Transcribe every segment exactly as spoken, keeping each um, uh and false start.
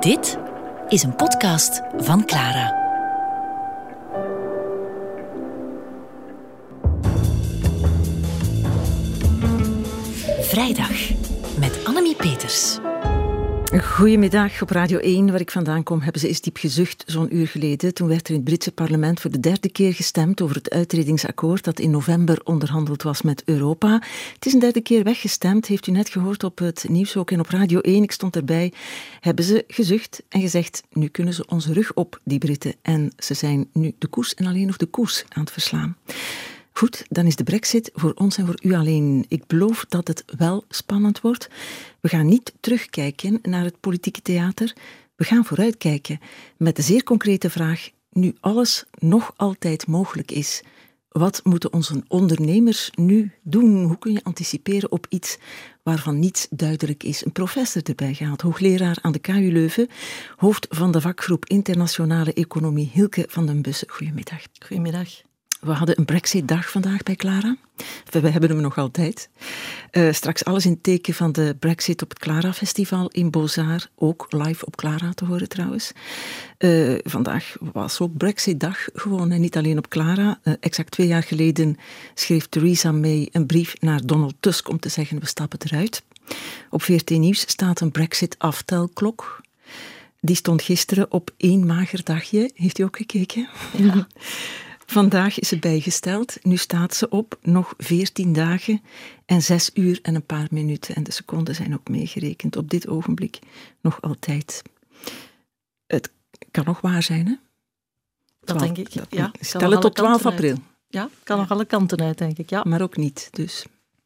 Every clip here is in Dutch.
Dit is een podcast van Clara. Vrijdag met Annemie Peters. Goedemiddag op Radio één, waar ik vandaan kom, hebben ze eens diep gezucht zo'n uur geleden. Toen werd er in het Britse parlement voor de derde keer gestemd over het uittredingsakkoord dat in november onderhandeld was met Europa. Het is een derde keer weggestemd, heeft u net gehoord op het nieuws ook en op Radio één. Ik stond erbij. Hebben ze gezucht en gezegd, nu kunnen ze onze rug op, die Britten. En ze zijn nu de koers en alleen nog de koers aan het verslaan. Goed, dan is de brexit voor ons en voor u alleen. Ik beloof dat het wel spannend wordt. We gaan niet terugkijken naar het politieke theater. We gaan vooruitkijken met de zeer concrete vraag, nu alles nog altijd mogelijk is. Wat moeten onze ondernemers nu doen? Hoe kun je anticiperen op iets waarvan niets duidelijk is? Een professor erbij gehaald, hoogleraar aan de K U Leuven, hoofd van de vakgroep Internationale Economie, Hilke van den Bussen. Goedemiddag. Goedemiddag. We hadden een Brexit-dag vandaag bij Clara. We hebben hem nog altijd. Uh, straks alles in het teken van de Brexit op het Clara-festival in Beaux-Arts. Ook live op Clara te horen trouwens. Uh, vandaag was ook Brexit-dag gewoon en niet alleen op Clara. Uh, exact twee jaar geleden schreef Theresa May een brief naar Donald Tusk om te zeggen we stappen eruit. Op V R T Nieuws staat een Brexit-aftelklok. Die stond gisteren op één mager dagje. Heeft u ook gekeken? Ja. Vandaag is ze bijgesteld. Nu staat ze op nog veertien dagen en zes uur en een paar minuten. En de seconden zijn ook meegerekend. Op dit ogenblik nog altijd. Het kan nog waar zijn, hè? Dat denk ik, dat, ja. Stel het tot twaalf april. Ja, kan nog alle kanten uit, denk ik, ja. Maar ook niet, dus...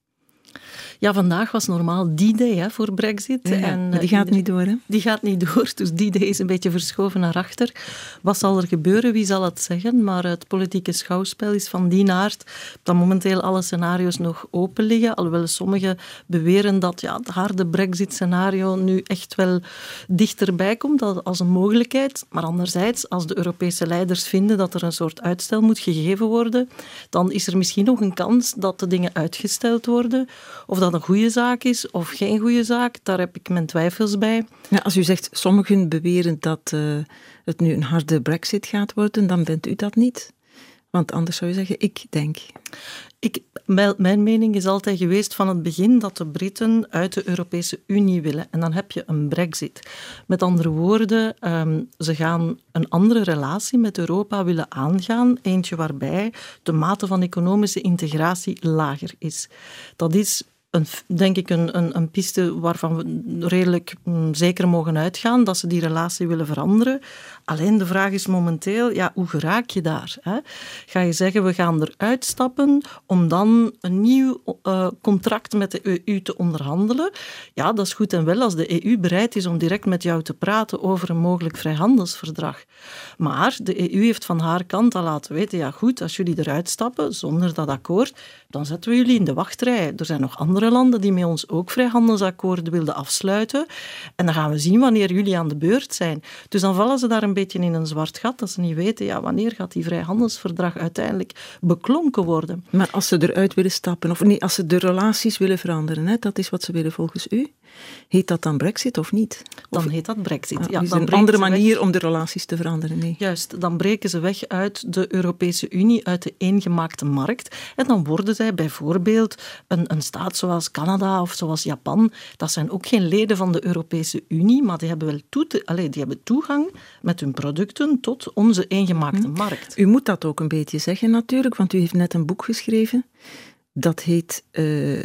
Ja, vandaag was normaal D-Day hè, voor Brexit. Ja, en, maar die gaat niet door, hè? Die gaat niet door, dus D-Day is een beetje verschoven naar achter. Wat zal er gebeuren? Wie zal het zeggen? Maar het politieke schouwspel is van die aard dat momenteel alle scenario's nog open liggen. Alhoewel sommigen beweren dat ja, het harde Brexit-scenario nu echt wel dichterbij komt als een mogelijkheid. Maar anderzijds, als de Europese leiders vinden dat er een soort uitstel moet gegeven worden, dan is er misschien nog een kans dat de dingen uitgesteld worden. Of dat een goede zaak is of geen goede zaak, daar heb ik mijn twijfels bij. Ja, als u zegt, sommigen beweren dat uh, het nu een harde Brexit gaat worden, dan bent u dat niet. Want anders zou je zeggen, ik denk. Ik, mijn, mijn mening is altijd geweest van het begin dat de Britten uit de Europese Unie willen. En dan heb je een Brexit. Met andere woorden, um, ze gaan een andere relatie met Europa willen aangaan. Eentje waarbij de mate van economische integratie lager is. Dat is... Een, denk ik een, een, een piste waarvan we redelijk mm, zeker mogen uitgaan dat ze die relatie willen veranderen. Alleen de vraag is momenteel, ja, hoe geraak je daar? Hè? Ga je zeggen, we gaan eruit stappen om dan een nieuw uh, contract met de E U te onderhandelen? Ja, dat is goed en wel als de E U bereid is om direct met jou te praten over een mogelijk vrijhandelsverdrag. Maar de E U heeft van haar kant al laten weten, ja goed, als jullie eruit stappen zonder dat akkoord, dan zetten we jullie in de wachtrij. Er zijn nog andere landen die met ons ook vrijhandelsakkoorden wilden afsluiten. En dan gaan we zien wanneer jullie aan de beurt zijn. Dus dan vallen ze daar een beetje in een zwart gat, dat ze niet weten, ja, wanneer gaat die vrijhandelsverdrag uiteindelijk beklonken worden. Maar als ze eruit willen stappen, of nee, als ze de relaties willen veranderen, hè, dat is wat ze willen volgens u, heet dat dan Brexit of niet? Of, dan heet dat Brexit. Ah, ja, is dan er een andere manier weg. om de relaties te veranderen? Nee. Juist, dan breken ze weg uit de Europese Unie, uit de eengemaakte markt. En dan worden zij bijvoorbeeld een, een staat zoals Canada of zoals Japan. Dat zijn ook geen leden van de Europese Unie, maar die hebben wel toe te, allez, die hebben toegang met hun producten tot onze eengemaakte hm. markt. U moet dat ook een beetje zeggen natuurlijk, want u heeft net een boek geschreven. Dat heet uh,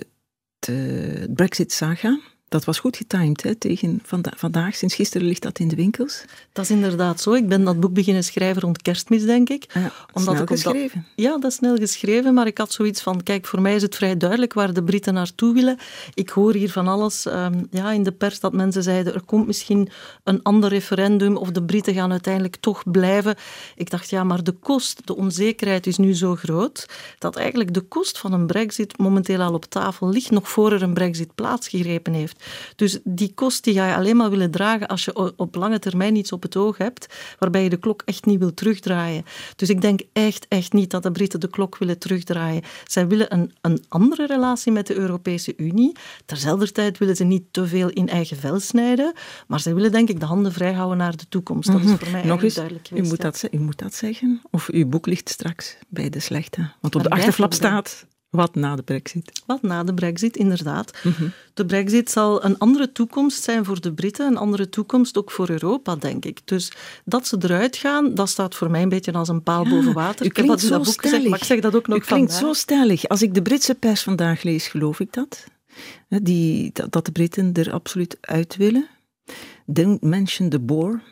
de Brexit Saga. Dat was goed getimed hè, tegen vanda- vandaag. Sinds gisteren ligt dat in de winkels. Dat is inderdaad zo. Ik ben dat boek beginnen schrijven rond Kerstmis, denk ik. Ja, omdat snel ik geschreven. Dat, ja, dat is snel geschreven, maar ik had zoiets van, kijk, voor mij is het vrij duidelijk waar de Britten naartoe willen. Ik hoor hier van alles um, ja, in de pers dat mensen zeiden, er komt misschien een ander referendum of de Britten gaan uiteindelijk toch blijven. Ik dacht, ja, maar de kost, de onzekerheid is nu zo groot, dat eigenlijk de kost van een Brexit momenteel al op tafel ligt, nog voor er een Brexit plaatsgegrepen heeft. Dus die kost die ga je alleen maar willen dragen als je op lange termijn iets op het oog hebt, waarbij je de klok echt niet wil terugdraaien. Dus ik denk echt, echt niet dat de Britten de klok willen terugdraaien. Zij willen een, een andere relatie met de Europese Unie. Terzelfde tijd willen ze niet te veel in eigen vel snijden, maar zij willen denk ik de handen vrijhouden naar de toekomst. Dat is voor mij Nog eens, duidelijk geweest. U moet, dat, u moet dat zeggen? Of uw boek ligt straks bij de slechte? Want op Maar de achterflap staat... Wat na de brexit? Wat na de brexit, inderdaad. Mm-hmm. De brexit zal een andere toekomst zijn voor de Britten, een andere toekomst ook voor Europa, denk ik. Dus dat ze eruit gaan, dat staat voor mij een beetje als een paal ja, boven water. Ik heb dat in dat boek gezegd, maar ik zeg dat ook nog u klinkt vandaag. zo stellig. Als ik de Britse pers vandaag lees, geloof ik dat. Die, dat, dat de Britten er absoluut uit willen. Don't mention the bore.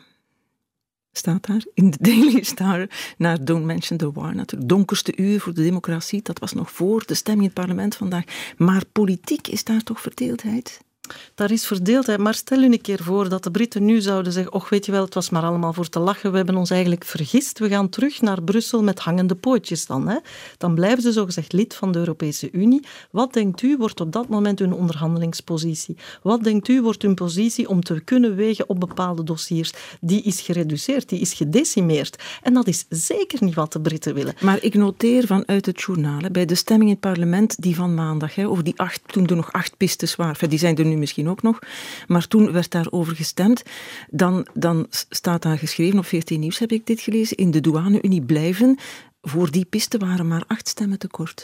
Staat daar in de Daily Star naar Don't Mention the War. Natuurlijk, donkerste uur voor de democratie. Dat was nog voor de stemming in het parlement vandaag. Maar politiek is daar toch verdeeldheid? Daar is verdeeldheid, maar stel u een keer voor dat de Britten nu zouden zeggen, och, weet je wel, het was maar allemaal voor te lachen, we hebben ons eigenlijk vergist, we gaan terug naar Brussel met hangende pootjes dan. Hè. Dan blijven ze zogezegd lid van de Europese Unie. Wat denkt u wordt op dat moment hun onderhandelingspositie? Wat denkt u wordt hun positie om te kunnen wegen op bepaalde dossiers? Die is gereduceerd, die is gedecimeerd. En dat is zeker niet wat de Britten willen. Maar ik noteer vanuit het journaal, bij de stemming in het parlement die van maandag, hè, over die acht, toen er nog acht pistes waren, die zijn er nu misschien ook nog, maar toen werd daarover gestemd. Dan, dan staat daar geschreven, op V R T Nieuws heb ik dit gelezen, in de douane-Unie blijven. Voor die piste waren maar acht stemmen tekort.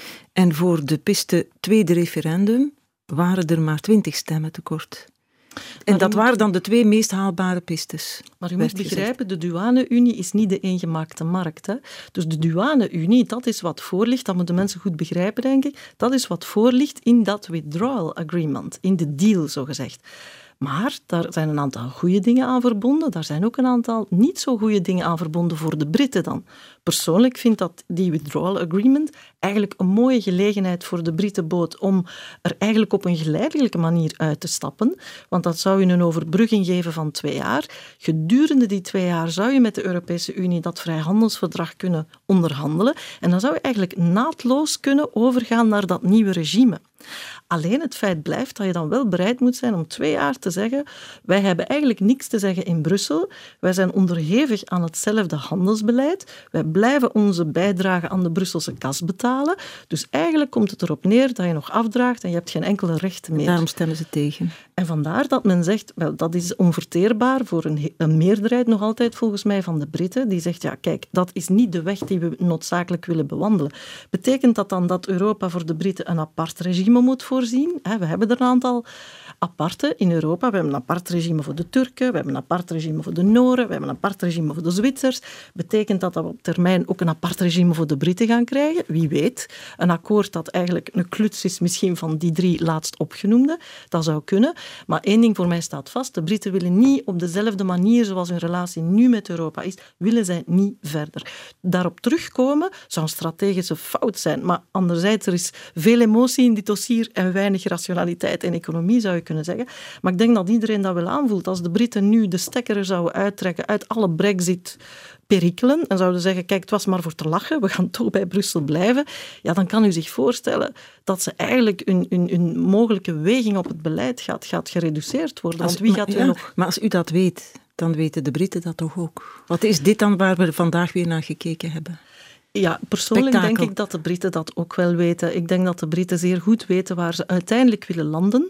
En voor de piste tweede referendum waren er maar twintig stemmen tekort. En maar dat moet, waren dan de twee meest haalbare pistes. Maar u moet begrijpen, de douane-Unie is niet de eengemaakte markt. Hè? Dus de douane-Unie, dat is wat voor ligt, dat moeten mensen goed begrijpen, denk ik. Dat is wat voor ligt in dat withdrawal agreement, in de deal, zogezegd. Maar daar zijn een aantal goede dingen aan verbonden. Daar zijn ook een aantal niet zo goede dingen aan verbonden voor de Britten dan. Persoonlijk vind dat die withdrawal agreement eigenlijk een mooie gelegenheid voor de Britten bood om er eigenlijk op een geleidelijke manier uit te stappen. Want dat zou je een overbrugging geven van twee jaar. Gedurende die twee jaar zou je met de Europese Unie dat vrijhandelsverdrag kunnen onderhandelen. En dan zou je eigenlijk naadloos kunnen overgaan naar dat nieuwe regime. Alleen het feit blijft dat je dan wel bereid moet zijn om twee jaar te zeggen, wij hebben eigenlijk niks te zeggen in Brussel, wij zijn onderhevig aan hetzelfde handelsbeleid, wij blijven onze bijdrage aan de Brusselse kas betalen, dus eigenlijk komt het erop neer dat je nog afdraagt en je hebt geen enkele rechten meer. Daarom stemmen ze tegen. En vandaar dat men zegt, wel, dat is onverteerbaar voor een, een meerderheid nog altijd volgens mij van de Britten, die zegt, ja kijk, dat is niet de weg die we noodzakelijk willen bewandelen. Betekent dat dan dat Europa voor de Britten een apart regime moet voorzien? We hebben er een aantal aparte in Europa. We hebben een apart regime voor de Turken, we hebben een apart regime voor de Noren, we hebben een apart regime voor de Zwitsers. Betekent dat dat we op termijn ook een apart regime voor de Britten gaan krijgen? Wie weet. Een akkoord dat eigenlijk een kluts is misschien van die drie laatst opgenoemde. Dat zou kunnen. Maar één ding voor mij staat vast. De Britten willen niet op dezelfde manier zoals hun relatie nu met Europa is, willen zij niet verder. Daarop terugkomen zou een strategische fout zijn. Maar anderzijds, er is veel emotie in dit dossier en weinig rationaliteit en economie, zou je kunnen zeggen. Maar ik denk dat iedereen dat wel aanvoelt. Als de Britten nu de stekker zouden uittrekken uit alle Brexit-perikelen en zouden zeggen, kijk, het was maar voor te lachen, we gaan toch bij Brussel blijven, ja, dan kan u zich voorstellen dat ze eigenlijk hun, hun, hun mogelijke weging op het beleid gaat, gaat gereduceerd worden. Want wie maar, gaat u ja, nog... Maar als u dat weet, dan weten de Britten dat toch ook? Wat is dit dan waar we vandaag weer naar gekeken hebben? Ja, persoonlijk Spektakel. denk ik dat de Britten dat ook wel weten. Ik denk dat de Britten zeer goed weten waar ze uiteindelijk willen landen.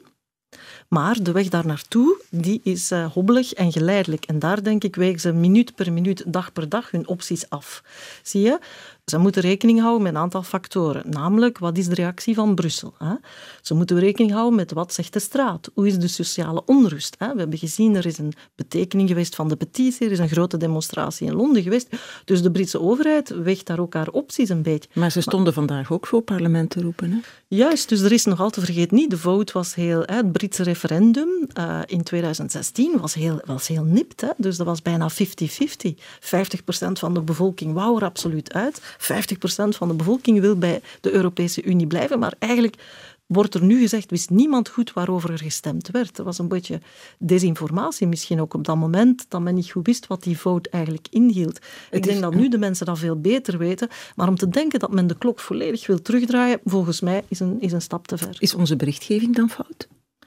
Maar de weg daar naartoe, die is uh, hobbelig en geleidelijk. En daar denk ik wegen ze minuut per minuut, dag per dag hun opties af. Zie je? Ze moeten rekening houden met een aantal factoren. Namelijk, wat is de reactie van Brussel? Hè? Ze moeten rekening houden met wat zegt de straat. Hoe is de sociale onrust? Hè? We hebben gezien, er is een betekening geweest van de petitie. Er is een grote demonstratie in Londen geweest. Dus de Britse overheid weegt daar ook haar opties een beetje. Maar ze stonden maar, vandaag ook voor parlement te roepen. Hè? Juist, dus er is nog altijd, vergeet niet, de vote was heel... Hè, het Britse referendum uh, in tweeduizend zestien was heel, was heel nipt. Hè? Dus dat was bijna vijftig vijftig. vijftig procent van de bevolking wou er absoluut uit. vijftig procent van de bevolking wil bij de Europese Unie blijven, maar eigenlijk wordt er nu gezegd, wist niemand goed waarover er gestemd werd. Er was een beetje desinformatie misschien ook op dat moment, dat men niet goed wist wat die vote eigenlijk inhield. Ik denk dat nu de mensen dat veel beter weten, maar om te denken dat men de klok volledig wil terugdraaien, volgens mij is een, is een stap te ver. Is onze berichtgeving dan fout?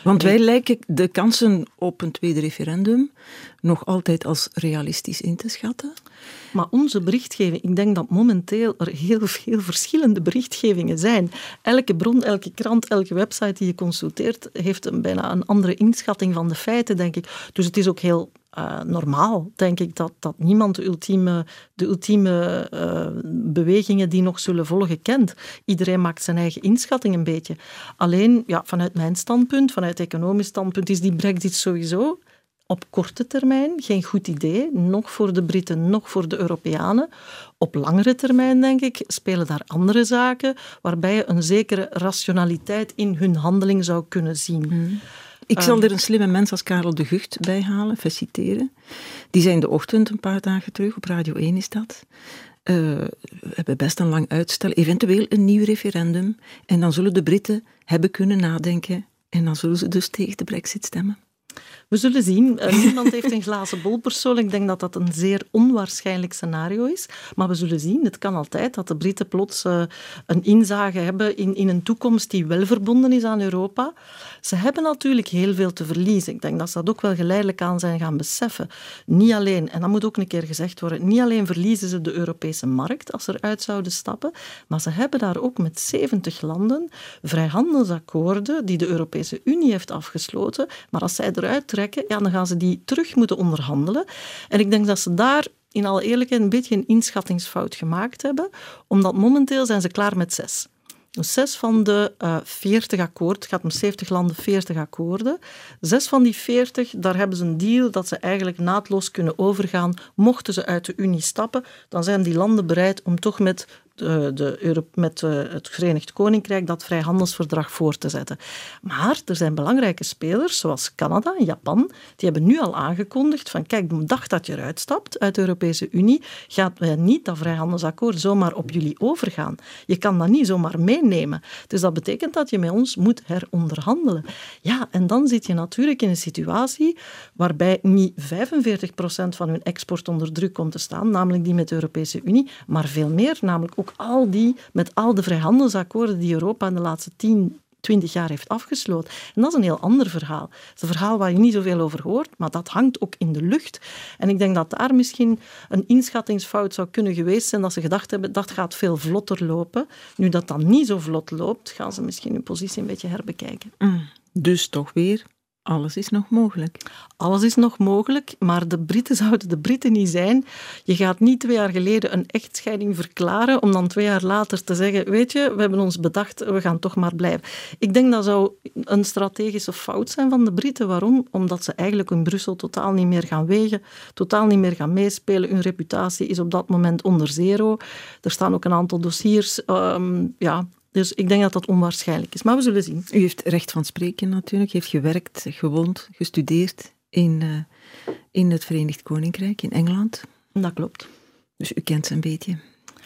Want wij lijken de kansen op een tweede referendum nog altijd als realistisch in te schatten. Maar onze berichtgeving, ik denk dat momenteel er heel veel verschillende berichtgevingen zijn. Elke bron, elke krant, elke website die je consulteert, heeft een, bijna een andere inschatting van de feiten, denk ik. Dus het is ook heel uh, normaal, denk ik, dat, dat niemand de ultieme, de ultieme uh, bewegingen die nog zullen volgen kent. Iedereen maakt zijn eigen inschatting een beetje. Alleen, ja, vanuit mijn standpunt, vanuit economisch standpunt, is die Brexit sowieso op korte termijn geen goed idee, nog voor de Britten, nog voor de Europeanen. Op langere termijn, denk ik, spelen daar andere zaken waarbij je een zekere rationaliteit in hun handeling zou kunnen zien. Hmm. Ik zal er een slimme mens als Karel de Gucht bij halen, feliciteren. Die zei in de ochtend, een paar dagen terug, op Radio één is dat. Uh, we hebben best een lang uitstel, eventueel een nieuw referendum. En dan zullen de Britten hebben kunnen nadenken en dan zullen ze dus tegen de Brexit stemmen. We zullen zien. Uh, niemand heeft een glazen bol persoonlijk. Ik denk dat dat een zeer onwaarschijnlijk scenario is. Maar we zullen zien. Het kan altijd dat de Britten plots uh, een inzage hebben in, in een toekomst die wel verbonden is aan Europa. Ze hebben natuurlijk heel veel te verliezen. Ik denk dat ze dat ook wel geleidelijk aan zijn gaan beseffen. Niet alleen, en dat moet ook een keer gezegd worden, niet alleen verliezen ze de Europese markt als ze eruit zouden stappen, maar ze hebben daar ook met zeventig landen vrijhandelsakkoorden die de Europese Unie heeft afgesloten. Maar als zij eruit trekken, ja, dan gaan ze die terug moeten onderhandelen. En ik denk dat ze daar in alle eerlijkheid een beetje een inschattingsfout gemaakt hebben, omdat momenteel zijn ze klaar met zes. Dus zes van de uh, veertig akkoorden, het gaat om zeventig landen, veertig akkoorden. Zes van die veertig, daar hebben ze een deal dat ze eigenlijk naadloos kunnen overgaan. Mochten ze uit de Unie stappen, dan zijn die landen bereid om toch met De, de Euro- met uh, het Verenigd Koninkrijk dat vrijhandelsverdrag voor te zetten. Maar er zijn belangrijke spelers, zoals Canada en Japan, die hebben nu al aangekondigd van kijk, de dag dat je eruit stapt uit de Europese Unie, gaat wij niet dat vrijhandelsakkoord zomaar op jullie overgaan. Je kan dat niet zomaar meenemen. Dus dat betekent dat je met ons moet heronderhandelen. Ja, en dan zit je natuurlijk in een situatie waarbij niet vijfenveertig procent van hun export onder druk komt te staan, namelijk die met de Europese Unie, maar veel meer, namelijk ook al die, met al de vrijhandelsakkoorden die Europa in de laatste tien, twintig jaar heeft afgesloten. En dat is een heel ander verhaal. Het is een verhaal waar je niet zoveel over hoort, maar dat hangt ook in de lucht. En ik denk dat daar misschien een inschattingsfout zou kunnen geweest zijn, dat ze gedacht hebben, dat gaat veel vlotter lopen. Nu dat dan niet zo vlot loopt, gaan ze misschien hun positie een beetje herbekijken. Mm, dus toch weer, alles is nog mogelijk. Alles is nog mogelijk, maar de Britten zouden de Britten niet zijn. Je gaat niet twee jaar geleden een echtscheiding verklaren om dan twee jaar later te zeggen, weet je, we hebben ons bedacht, we gaan toch maar blijven. Ik denk dat zou een strategische fout zijn van de Britten. Waarom? Omdat ze eigenlijk in Brussel totaal niet meer gaan wegen, totaal niet meer gaan meespelen. Hun reputatie is op dat moment onder zero. Er staan ook een aantal dossiers, um, ja... Dus ik denk dat dat onwaarschijnlijk is. Maar we zullen zien. U heeft recht van spreken natuurlijk. U heeft gewerkt, gewoond, gestudeerd in, uh, in het Verenigd Koninkrijk, in Engeland. Dat klopt. Dus u kent ze een beetje.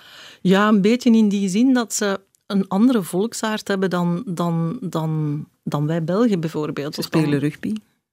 Ja, een beetje in die zin dat ze een andere volksaard hebben dan, dan, dan, dan wij Belgen bijvoorbeeld. Ze spelen dan rugby.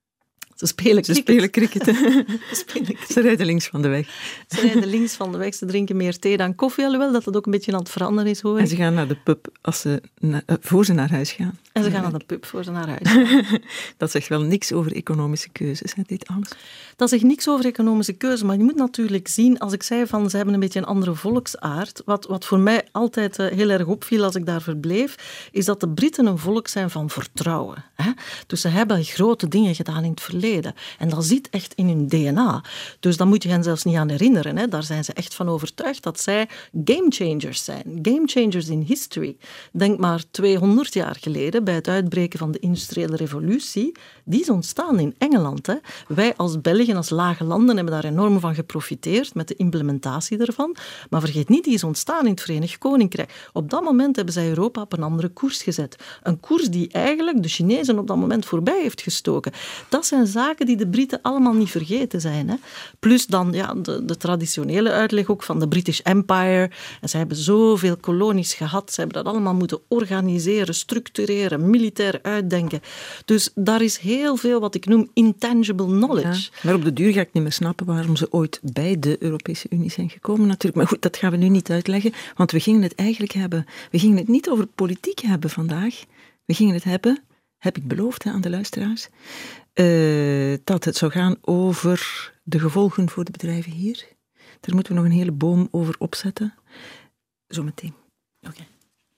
Ze spelen Ze cricket. spelen cricket. Ze, spelen cricket. Ze rijden links van de weg. Ze rijden links van de weg. Ze drinken meer thee dan koffie. Alhoewel dat het ook een beetje aan het veranderen is, hoor. En ze gaan naar de pub als ze na, uh, voor ze naar huis gaan. En ze gaan naar de pub voor ze naar huis gaan. Dat zegt wel niks over economische keuzes, hè, dit alles. Dat zegt niks over economische keuzes, maar je moet natuurlijk zien, als ik zei van ze hebben een beetje een andere volksaard, wat, wat voor mij altijd uh, heel erg opviel als ik daar verbleef, is dat de Britten een volk zijn van vertrouwen. Hè? Dus ze hebben grote dingen gedaan in het verleden. En dat zit echt in hun D N A. Dus daar moet je hen zelfs niet aan herinneren. Hè? Daar zijn ze echt van overtuigd dat zij gamechangers zijn. Gamechangers in history. Denk maar tweehonderd jaar geleden, bij het uitbreken van de industriële revolutie, die is ontstaan in Engeland. Hè? Wij als België, als lage landen, hebben daar enorm van geprofiteerd met de implementatie daarvan. Maar vergeet niet, die is ontstaan in het Verenigd Koninkrijk. Op dat moment hebben zij Europa op een andere koers gezet. Een koers die eigenlijk de Chinezen op dat moment voorbij heeft gestoken. Dat zijn zaken die de Britten allemaal niet vergeten zijn. Hè? Plus dan ja, de, de traditionele uitleg ook van de British Empire. En zij hebben zoveel kolonies gehad. Ze hebben dat allemaal moeten organiseren, structureren, militair uitdenken. Dus daar is heel veel wat ik noem intangible knowledge. Ja, maar op de duur ga ik niet meer snappen waarom ze ooit bij de Europese Unie zijn gekomen natuurlijk. Maar goed, dat gaan we nu niet uitleggen, want we gingen het eigenlijk hebben. We gingen het niet over politiek hebben vandaag. We gingen het hebben heb ik beloofd hè, aan de luisteraars, uh, dat het zou gaan over de gevolgen voor de bedrijven hier. Daar moeten we nog een hele boom over opzetten. Zometeen. Oké. Okay.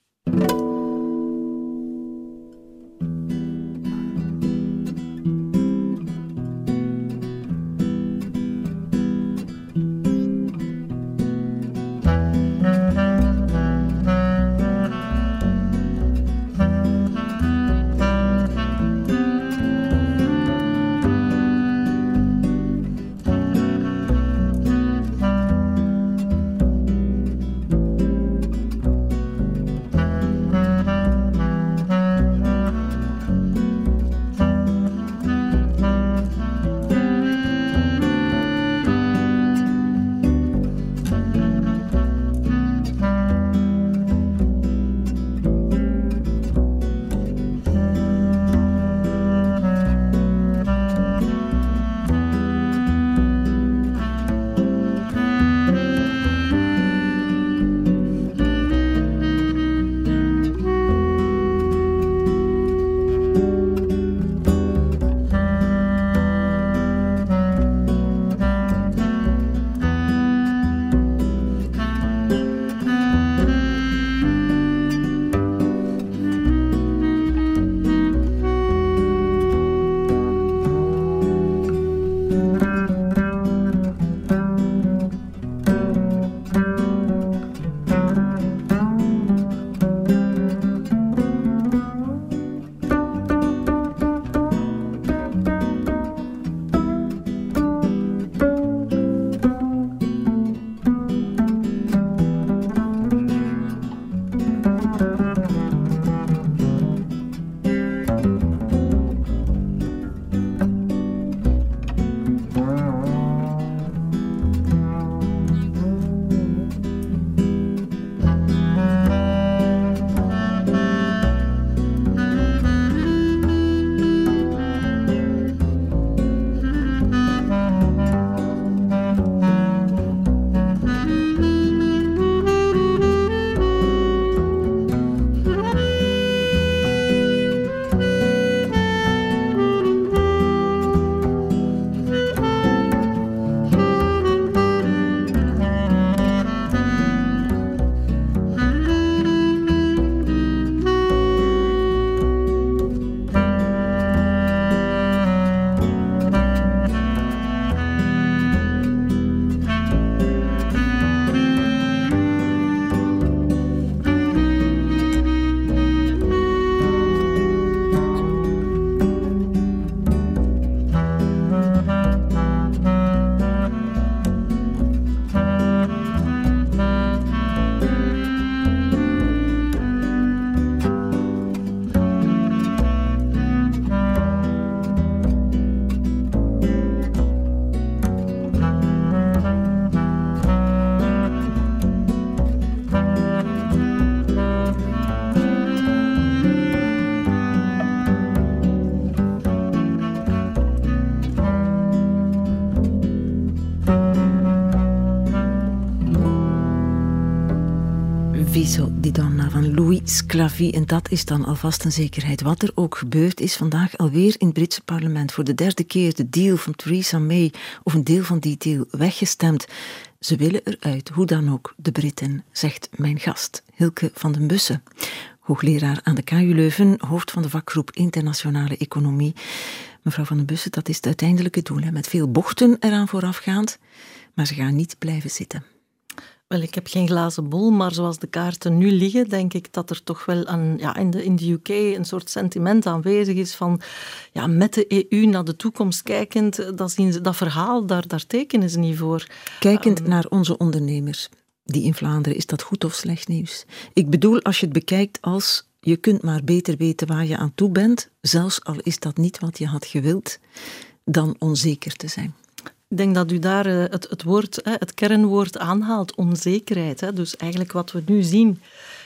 Viso di Donna van Louis Sclavy. En dat is dan alvast een zekerheid. Wat er ook gebeurd is, vandaag alweer in het Britse parlement voor de derde keer de deal van Theresa May, of een deel van die deal, weggestemd. Ze willen eruit, hoe dan ook, de Britten, zegt mijn gast, Hilke van den Bussen. Hoogleraar aan de K U Leuven, hoofd van de vakgroep Internationale Economie. Mevrouw van den Bussen, dat is het uiteindelijke doel, hè, met veel bochten eraan voorafgaand, maar ze gaan niet blijven zitten. Wel, ik heb geen glazen bol, maar zoals de kaarten nu liggen, denk ik dat er toch wel een, ja, in, de, in de U K een soort sentiment aanwezig is van ja, met de E U naar de toekomst kijkend, dat, zien ze, dat verhaal, daar, daar tekenen ze niet voor. Kijkend um, naar onze ondernemers, die in Vlaanderen, is dat goed of slecht nieuws? Ik bedoel, als je het bekijkt als je kunt maar beter weten waar je aan toe bent, zelfs al is dat niet wat je had gewild, dan onzeker te zijn. Ik denk dat u daar het, het, woord, het kernwoord aanhaalt, onzekerheid. Dus eigenlijk wat we nu zien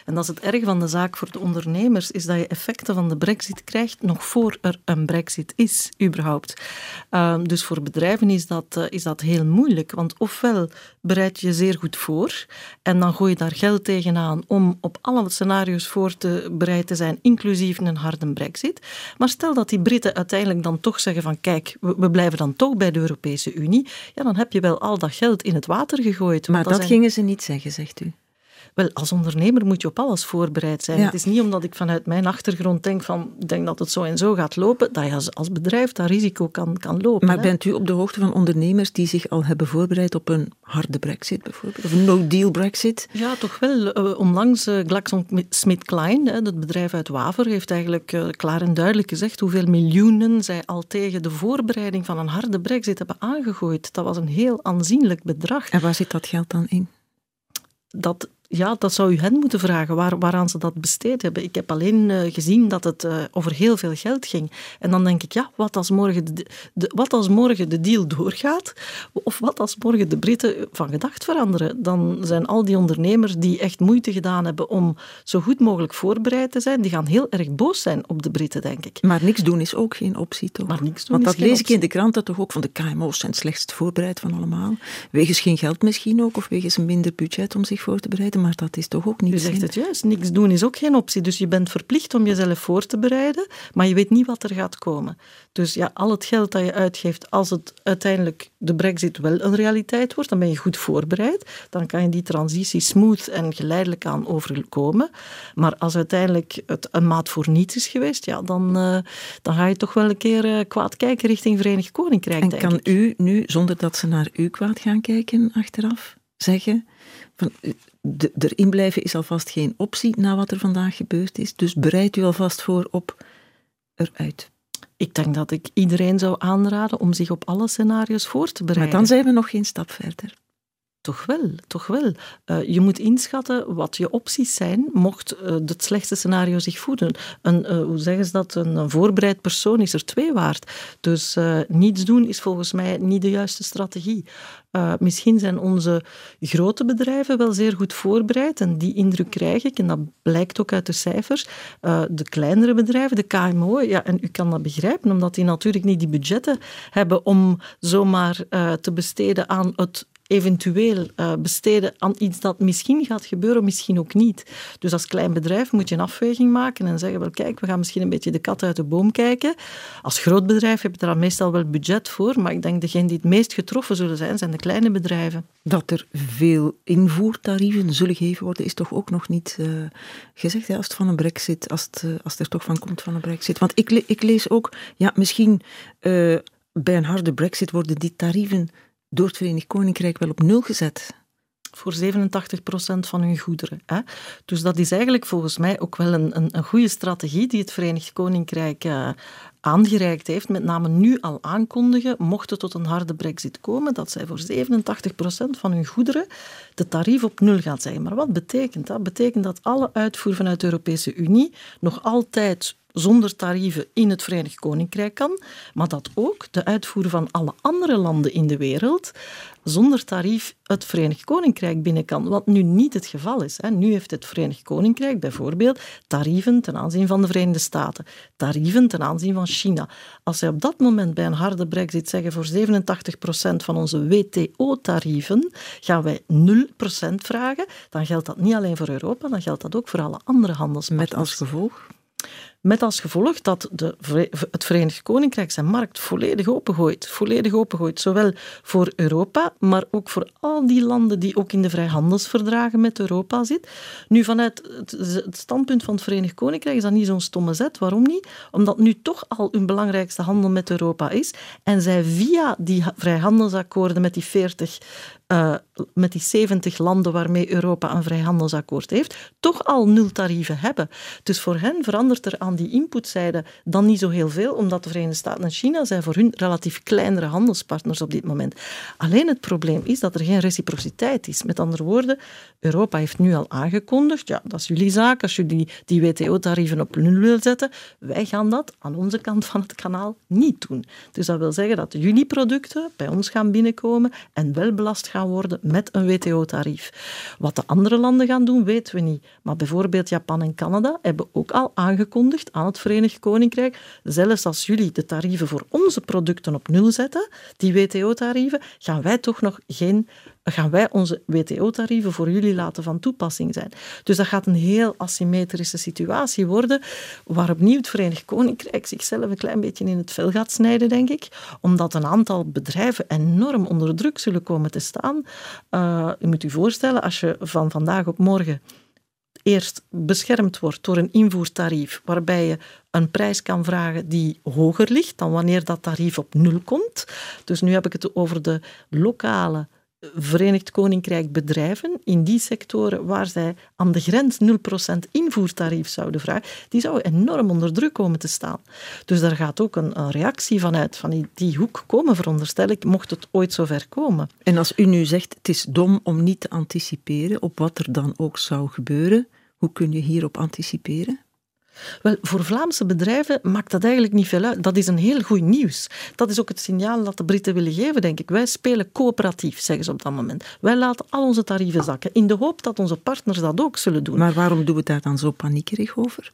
En dat is het erg van de zaak voor de ondernemers, is dat je effecten van de brexit krijgt nog voor er een brexit is, überhaupt. Uh, dus voor bedrijven is dat, uh, is dat heel moeilijk, want ofwel bereid je je zeer goed voor en dan gooi je daar geld tegenaan om op alle scenario's voor te bereid te zijn, inclusief een harde brexit. Maar stel dat die Britten uiteindelijk dan toch zeggen van kijk, we, we blijven dan toch bij de Europese Unie, ja, dan heb je wel al dat geld in het water gegooid. Maar dat zijn... gingen ze niet zeggen, zegt u. Wel, als ondernemer moet je op alles voorbereid zijn. Ja. Het is niet omdat ik vanuit mijn achtergrond denk van, denk dat het zo en zo gaat lopen, dat je als, als bedrijf dat risico kan, kan lopen. Maar hè? bent u op de hoogte van ondernemers die zich al hebben voorbereid op een harde brexit bijvoorbeeld? Of een no-deal brexit? Ja, toch wel. Uh, onlangs uh, GlaxoSmithKline, uh, het bedrijf uit Waver, heeft eigenlijk uh, klaar en duidelijk gezegd hoeveel miljoenen zij al tegen de voorbereiding van een harde brexit hebben aangegooid. Dat was een heel aanzienlijk bedrag. En waar zit dat geld dan in? Dat... Ja, dat zou u hen moeten vragen, waar, waaraan ze dat besteed hebben. Ik heb alleen uh, gezien dat het uh, over heel veel geld ging. En dan denk ik, ja, wat als, morgen de, de, wat als morgen de deal doorgaat? Of wat als morgen de Britten van gedacht veranderen? Dan zijn al die ondernemers die echt moeite gedaan hebben om zo goed mogelijk voorbereid te zijn, die gaan heel erg boos zijn op de Britten, denk ik. Maar niks doen is ook geen optie, toch? Maar niks doen Want dat is geen lees optie. ik in de kranten toch ook, van de K M O's zijn het slechtst voorbereid van allemaal. Wegens geen geld misschien ook, of wegens een minder budget om zich voor te bereiden. Maar dat is toch ook niet. U zegt het juist, niks doen is ook geen optie. Dus je bent verplicht om jezelf voor te bereiden, maar je weet niet wat er gaat komen. Dus ja, al het geld dat je uitgeeft, als het uiteindelijk de brexit wel een realiteit wordt, dan ben je goed voorbereid. Dan kan je die transitie smooth en geleidelijk aan overkomen. Maar als uiteindelijk het een maat voor niets is geweest, ja, dan, uh, dan ga je toch wel een keer uh, kwaad kijken richting Verenigd Koninkrijk, En denk kan ik. u nu, zonder dat ze naar u kwaad gaan kijken achteraf, zeggen van de, erin blijven is alvast geen optie na wat er vandaag gebeurd is, dus bereid u alvast voor op eruit. Ik denk dat ik iedereen zou aanraden om zich op alle scenario's voor te bereiden. Maar dan zijn we nog geen stap verder. Toch wel, toch wel. Uh, je moet inschatten wat je opties zijn, mocht uh, het slechtste scenario zich voeden. Een, uh, hoe zeggen ze dat? Een, een voorbereid persoon is er twee waard. Dus uh, niets doen is volgens mij niet de juiste strategie. Uh, misschien zijn onze grote bedrijven wel zeer goed voorbereid en die indruk krijg ik, en dat blijkt ook uit de cijfers. Uh, de kleinere bedrijven, de K M O, ja, en u kan dat begrijpen, omdat die natuurlijk niet die budgetten hebben om zomaar uh, te besteden aan het eventueel uh, besteden aan iets dat misschien gaat gebeuren, misschien ook niet. Dus als klein bedrijf moet je een afweging maken en zeggen, wel kijk, we gaan misschien een beetje de kat uit de boom kijken. Als groot bedrijf heb je daar meestal wel budget voor, maar ik denk degenen die het meest getroffen zullen zijn, zijn de kleine bedrijven. Dat er veel invoertarieven zullen gegeven worden, is toch ook nog niet uh, gezegd, hè, als het van een brexit, als het, uh, als het er toch van komt van een brexit. Want ik, le- ik lees ook, ja, misschien uh, bij een harde brexit worden die tarieven door het Verenigd Koninkrijk wel op nul gezet. Voor zevenentachtig procent van hun goederen. Hè? Dus dat is eigenlijk volgens mij ook wel een, een, een goede strategie die het Verenigd Koninkrijk uh, aangereikt heeft. Met name nu al aankondigen, mocht het tot een harde brexit komen, dat zij voor zevenentachtig procent van hun goederen de tarief op nul gaan zeggen. Maar wat betekent dat? Dat betekent dat alle uitvoer vanuit de Europese Unie nog altijd zonder tarieven in het Verenigd Koninkrijk kan, maar dat ook de uitvoer van alle andere landen in de wereld zonder tarief het Verenigd Koninkrijk binnen kan, wat nu niet het geval is. Nu heeft het Verenigd Koninkrijk bijvoorbeeld tarieven ten aanzien van de Verenigde Staten, tarieven ten aanzien van China. Als zij op dat moment bij een harde brexit zeggen voor zevenentachtig procent van onze W T O-tarieven gaan wij nul procent vragen, dan geldt dat niet alleen voor Europa, dan geldt dat ook voor alle andere handelspartners. Met als gevolg? Met als gevolg dat de, het Verenigd Koninkrijk zijn markt volledig opengooit. Volledig opengooit, zowel voor Europa, maar ook voor al die landen die ook in de vrijhandelsverdragen met Europa zitten. Nu, vanuit het, het standpunt van het Verenigd Koninkrijk is dat niet zo'n stomme zet. Waarom niet? Omdat nu toch al hun belangrijkste handel met Europa is en zij via die vrijhandelsakkoorden met die veertig Uh, met die zeventig landen waarmee Europa een vrijhandelsakkoord heeft, toch al nul tarieven hebben. Dus voor hen verandert er aan die inputzijde dan niet zo heel veel, omdat de Verenigde Staten en China zijn voor hun relatief kleinere handelspartners op dit moment. Alleen het probleem is dat er geen reciprociteit is. Met andere woorden, Europa heeft nu al aangekondigd, ja, dat is jullie zaak, als jullie die W T O-tarieven op nul willen zetten, wij gaan dat aan onze kant van het kanaal niet doen. Dus dat wil zeggen dat jullie producten bij ons gaan binnenkomen en wel belast gaan gaan worden met een W T O-tarief. Wat de andere landen gaan doen, weten we niet. Maar bijvoorbeeld Japan en Canada hebben ook al aangekondigd aan het Verenigd Koninkrijk, zelfs als jullie de tarieven voor onze producten op nul zetten, die W T O-tarieven, gaan wij toch nog geen... gaan wij onze W T O-tarieven voor jullie laten van toepassing zijn. Dus dat gaat een heel asymmetrische situatie worden, waar opnieuw het Verenigd Koninkrijk zichzelf een klein beetje in het vel gaat snijden, denk ik, omdat een aantal bedrijven enorm onder druk zullen komen te staan. Uh, je moet je voorstellen, als je van vandaag op morgen eerst beschermd wordt door een invoertarief waarbij je een prijs kan vragen die hoger ligt dan wanneer dat tarief op nul komt. Dus nu heb ik het over de lokale Verenigd Koninkrijk bedrijven in die sectoren waar zij aan de grens nul procent invoertarief zouden vragen, die zouden enorm onder druk komen te staan. Dus daar gaat ook een, een reactie vanuit, van die, die hoek komen, veronderstel ik, mocht het ooit zover komen. En als u nu zegt, het is dom om niet te anticiperen op wat er dan ook zou gebeuren, hoe kun je hierop anticiperen? Wel, voor Vlaamse bedrijven maakt dat eigenlijk niet veel uit. Dat is een heel goed nieuws. Dat is ook het signaal dat de Britten willen geven, denk ik. Wij spelen coöperatief, zeggen ze op dat moment. Wij laten al onze tarieven zakken, in de hoop dat onze partners dat ook zullen doen. Maar waarom doen we daar dan zo paniekerig over?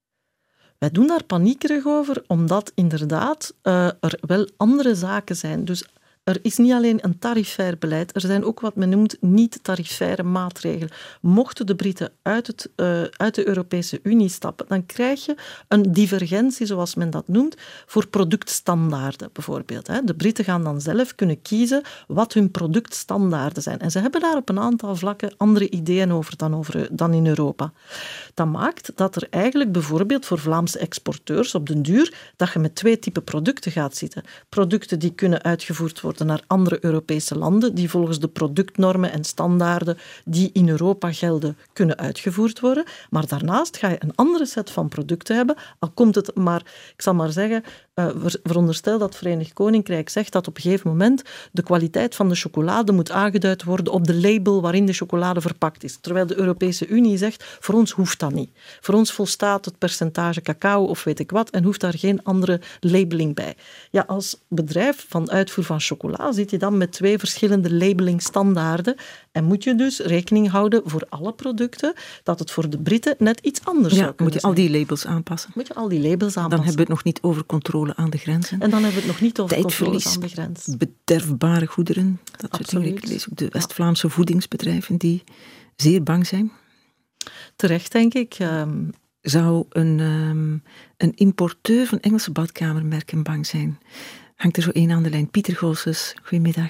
Wij doen daar paniekerig over, omdat inderdaad uh, er wel andere zaken zijn. Dus er is niet alleen een tarifair beleid, er zijn ook wat men noemt niet-tarifaire maatregelen. Mochten de Britten uit, het, uh, uit de Europese Unie stappen, dan krijg je een divergentie, zoals men dat noemt, voor productstandaarden bijvoorbeeld. De Britten gaan dan zelf kunnen kiezen wat hun productstandaarden zijn. En ze hebben daar op een aantal vlakken andere ideeën over dan, over, dan in Europa. Dat maakt dat er eigenlijk bijvoorbeeld voor Vlaamse exporteurs op den duur, dat je met twee typen producten gaat zitten. Producten die kunnen uitgevoerd worden naar andere Europese landen, die volgens de productnormen en standaarden die in Europa gelden, kunnen uitgevoerd worden. Maar daarnaast ga je een andere set van producten hebben, al komt het maar, ik zal maar zeggen, uh, veronderstel dat het Verenigd Koninkrijk zegt dat op een gegeven moment de kwaliteit van de chocolade moet aangeduid worden op de label waarin de chocolade verpakt is. Terwijl de Europese Unie zegt, voor ons hoeft dat niet. Voor ons volstaat het percentage cacao of weet ik wat en hoeft daar geen andere labeling bij. Ja, als bedrijf van uitvoer van chocolade zit je dan met twee verschillende labelingstandaarden en moet je dus rekening houden voor alle producten dat het voor de Britten net iets anders ja, zou kunnen moet je zijn. al die labels aanpassen. Moet je al die labels aanpassen. Dan hebben we het nog niet over controle aan de grenzen. En dan hebben we het nog niet over Tijdverlies, controle aan de grens. bederfbare goederen, dat soort dingen. Ik lees ook de West-Vlaamse voedingsbedrijven die zeer bang zijn. Terecht, denk ik. Um... Zou een, um, een importeur van Engelse badkamermerken bang zijn? Hangt er zo één aan de lijn. Pieter Goossens, goedemiddag.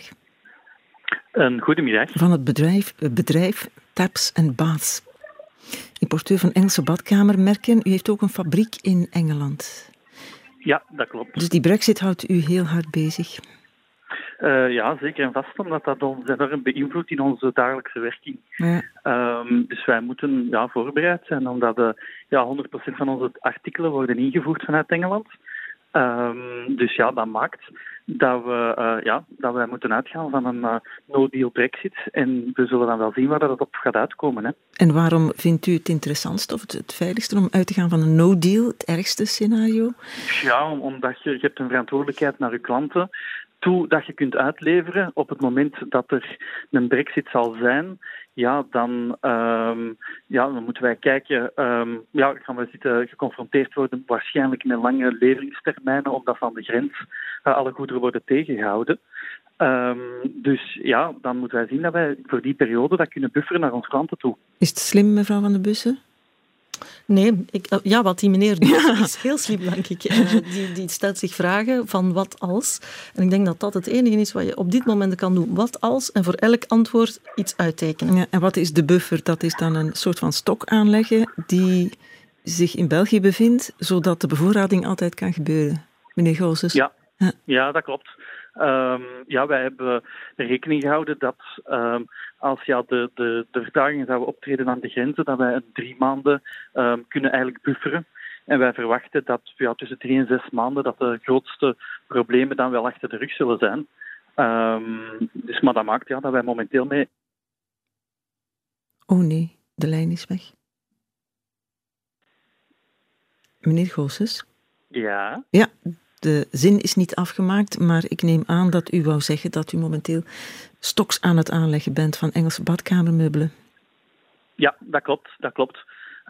Een goedemiddag. Van het bedrijf, bedrijf Taps and Baths. Importeur van Engelse badkamermerken. U heeft ook een fabriek in Engeland. Ja, dat klopt. Dus die brexit houdt u heel hard bezig. Uh, ja, zeker en vast, omdat dat ons enorm beïnvloedt in onze dagelijkse werking. Ja. Um, dus wij moeten ja, voorbereid zijn, omdat uh, ja, honderd procent van onze artikelen worden ingevoerd vanuit Engeland. Um, dus ja, dat maakt dat we uh, ja, dat wij moeten uitgaan van een uh, no-deal brexit. En we zullen dan wel zien waar dat op gaat uitkomen. Hè. En waarom vindt u het interessantst of het, het veiligste om uit te gaan van een no-deal, het ergste scenario? Ja, om, omdat je, je hebt een verantwoordelijkheid naar je klanten toe dat je kunt uitleveren op het moment dat er een brexit zal zijn. Ja, dan, um, ja, dan moeten wij kijken. Um, ja, gaan we zitten geconfronteerd worden waarschijnlijk met lange leveringstermijnen, omdat van de grens uh, alle goederen worden tegengehouden. Um, dus ja, dan moeten wij zien dat wij voor die periode dat kunnen bufferen naar onze klanten toe. Is het slim, mevrouw Van den Bussen? Nee, ik, ja, wat die meneer doet is heel slim, denk ik. Die, die stelt zich vragen van wat als. En ik denk dat dat het enige is wat je op dit moment kan doen. Wat als, en voor elk antwoord iets uittekenen. Ja, en wat is de buffer? Dat is dan een soort van stok aanleggen die zich in België bevindt, zodat de bevoorrading altijd kan gebeuren. Meneer Goossens. Ja, ja. ja dat klopt. Um, ja, wij hebben rekening gehouden dat um, als ja, de, de, de vertragingen zouden optreden aan de grenzen, dat wij een drie maanden um, kunnen eigenlijk bufferen. En wij verwachten dat ja, tussen drie en zes maanden dat de grootste problemen dan wel achter de rug zullen zijn. Um, dus, maar dat maakt ja, dat wij momenteel mee... Oh nee, de lijn is weg. Meneer Goossens? Ja? Ja, De zin is niet afgemaakt, maar ik neem aan dat u wou zeggen dat u momenteel stoks aan het aanleggen bent van Engelse badkamermeubelen. Ja, dat klopt. Dat klopt.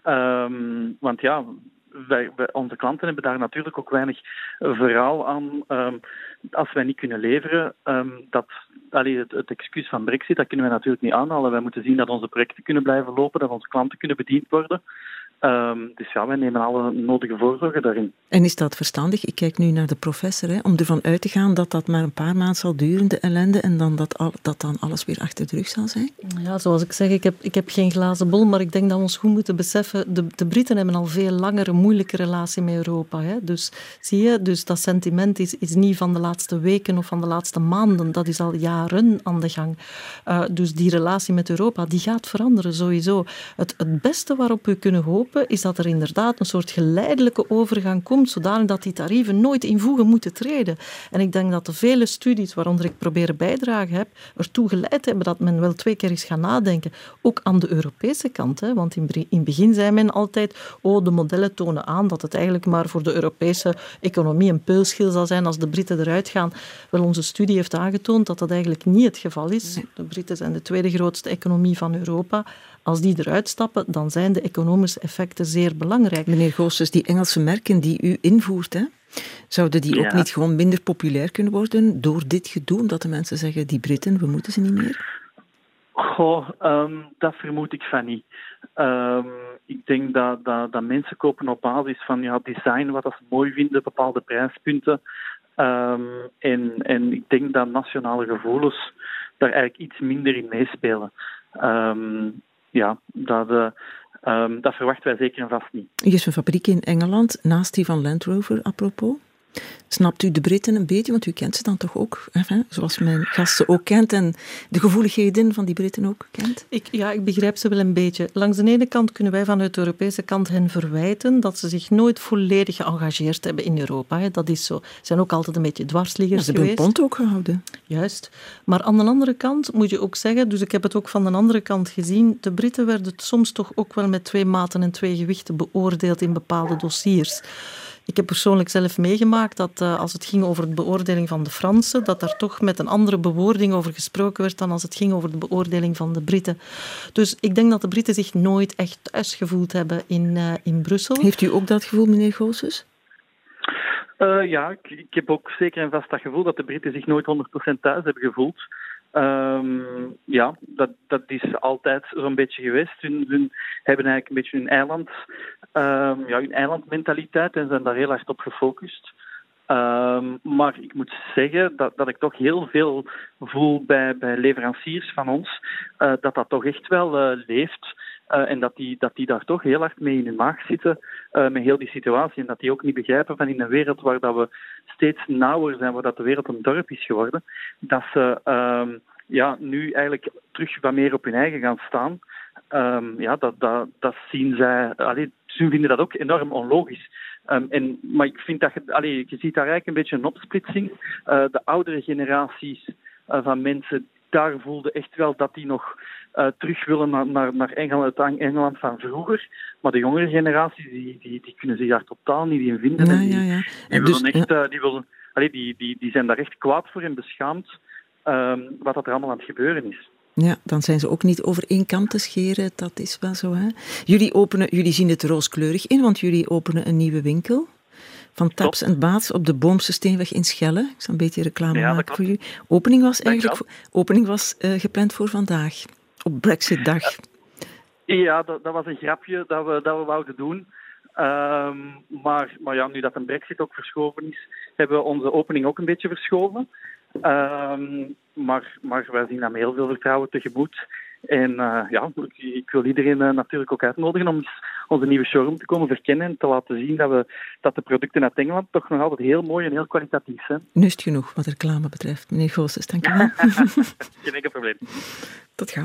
Um, want ja, wij, wij, onze klanten hebben daar natuurlijk ook weinig verhaal aan. Um, als wij niet kunnen leveren, um, dat, allee, het, het excuus van Brexit, dat kunnen wij natuurlijk niet aanhalen. Wij moeten zien dat onze projecten kunnen blijven lopen, dat onze klanten kunnen bediend worden. Um, dus ja, wij nemen alle nodige voorzorgen daarin. En is dat verstandig? Ik kijk nu naar de professor, hè, om ervan uit te gaan dat dat maar een paar maanden zal duren, de ellende, en dan dat, al, dat dan alles weer achter de rug zal zijn? Ja, zoals ik zeg, ik heb, ik heb geen glazen bol, maar ik denk dat we ons goed moeten beseffen, de, de Britten hebben al veel langer een moeilijke relatie met Europa. Hè. Dus zie je, dus dat sentiment is, is niet van de laatste weken of van de laatste maanden, dat is al jaren aan de gang. Uh, dus die relatie met Europa, die gaat veranderen sowieso. Het, het beste waarop we kunnen hopen, is dat er inderdaad een soort geleidelijke overgang komt, zodanig dat die tarieven nooit in voege moeten treden. En ik denk dat de vele studies waaronder ik proberen bijdragen heb, ertoe geleid hebben dat men wel twee keer eens gaat nadenken. Ook aan de Europese kant. Hè? Want in het begin zei men altijd, oh, de modellen tonen aan dat het eigenlijk maar voor de Europese economie een peulschil zal zijn als de Britten eruit gaan. Wel, onze studie heeft aangetoond dat dat eigenlijk niet het geval is. De Britten zijn de tweede grootste economie van Europa. Als die eruit stappen, dan zijn de economische effecten zeer belangrijk. Meneer Goossens, die Engelse merken die u invoert, hè, zouden die ja. ook niet gewoon minder populair kunnen worden door dit gedoe? Omdat de mensen zeggen, die Britten, we moeten ze niet meer? Goh, um, dat vermoed ik van niet. Um, ik denk dat, dat, dat mensen kopen op basis van ja, design, wat ze mooi vinden, bepaalde prijspunten. Um, en, en ik denk dat nationale gevoelens daar eigenlijk iets minder in meespelen. Um, Ja, dat, uh, um, dat verwachten wij zeker en vast niet. Er is een fabriek in Engeland, naast die van Land Rover, apropos. Snapt u de Britten een beetje, want u kent ze dan toch ook, enfin, zoals mijn gast ze ook kent en de gevoeligheden van die Britten ook kent? Ik, ja, ik begrijp ze wel een beetje. Langs de ene kant kunnen wij vanuit de Europese kant hen verwijten dat ze zich nooit volledig geëngageerd hebben in Europa. Hè. Dat is zo. Ze zijn ook altijd een beetje dwarsliggers geweest. Ze hebben een pond ook gehouden. Juist. Maar aan de andere kant moet je ook zeggen, dus ik heb het ook van de andere kant gezien, de Britten werden soms toch ook wel met twee maten en twee gewichten beoordeeld in bepaalde dossiers. Ik heb persoonlijk zelf meegemaakt dat uh, als het ging over de beoordeling van de Fransen, dat daar toch met een andere bewoording over gesproken werd dan als het ging over de beoordeling van de Britten. Dus ik denk dat de Britten zich nooit echt thuis gevoeld hebben in, uh, in Brussel. Heeft u ook dat gevoel, meneer Goossens? Uh, ja, ik, ik heb ook zeker en vast dat gevoel dat de Britten zich nooit honderd procent thuis hebben gevoeld. Um, ja, dat, dat is altijd zo'n beetje geweest. Hun, hun hebben eigenlijk een beetje hun eiland, um, ja, hun eilandmentaliteit en zijn daar heel hard op gefocust. Um, maar ik moet zeggen dat, dat ik toch heel veel voel bij, bij leveranciers van ons, uh, dat dat toch echt wel uh, leeft. Uh, en dat die, dat die daar toch heel hard mee in hun maag zitten, uh, met heel die situatie. En dat die ook niet begrijpen van in een wereld waar dat we steeds nauwer zijn, waar dat de wereld een dorp is geworden, dat ze uh, ja, nu eigenlijk terug wat meer op hun eigen gaan staan. Um, ja, dat, dat, dat zien zij... Allee, ze vinden dat ook enorm onlogisch. Um, en, maar ik vind dat je... Allee, je ziet daar eigenlijk een beetje een opsplitsing. Uh, de oudere generaties uh, van mensen, daar voelden echt wel dat die nog uh, terug willen naar, naar, naar Engeland, Engeland van vroeger. Maar de jongere generaties, die, die, die kunnen zich daar totaal niet in vinden. Ja, en die, ja, ja. die, dus, willen echt, ja. uh, die, willen, allee, die, die, die zijn daar echt kwaad voor en beschaamd um, wat dat er allemaal aan het gebeuren is. Ja, dan zijn ze ook niet over één kam te scheren, dat is wel zo. Hè? Jullie, openen, jullie zien het rooskleurig in, want jullie openen een nieuwe winkel van Taps en Baats op de Boomse Steenweg in Schelle. Ik zal een beetje reclame ja, maken voor jullie. Opening was eigenlijk voor, opening was, uh, gepland voor vandaag, op Brexit-dag. Ja, ja dat, dat was een grapje dat we, dat we wouden doen. Um, maar, maar ja, nu dat een Brexit ook verschoven is, hebben we onze opening ook een beetje verschoven. Um, maar, maar wij zien dat met heel veel vertrouwen tegemoet. En uh, ja, ik, ik wil iedereen uh, natuurlijk ook uitnodigen om onze nieuwe showroom te komen verkennen en te laten zien dat, we, dat de producten uit Engeland toch nog altijd heel mooi en heel kwalitatief zijn. Nu is het genoeg wat reclame betreft. Meneer Goossens, dank u wel. Geen enkel probleem. Tot gauw.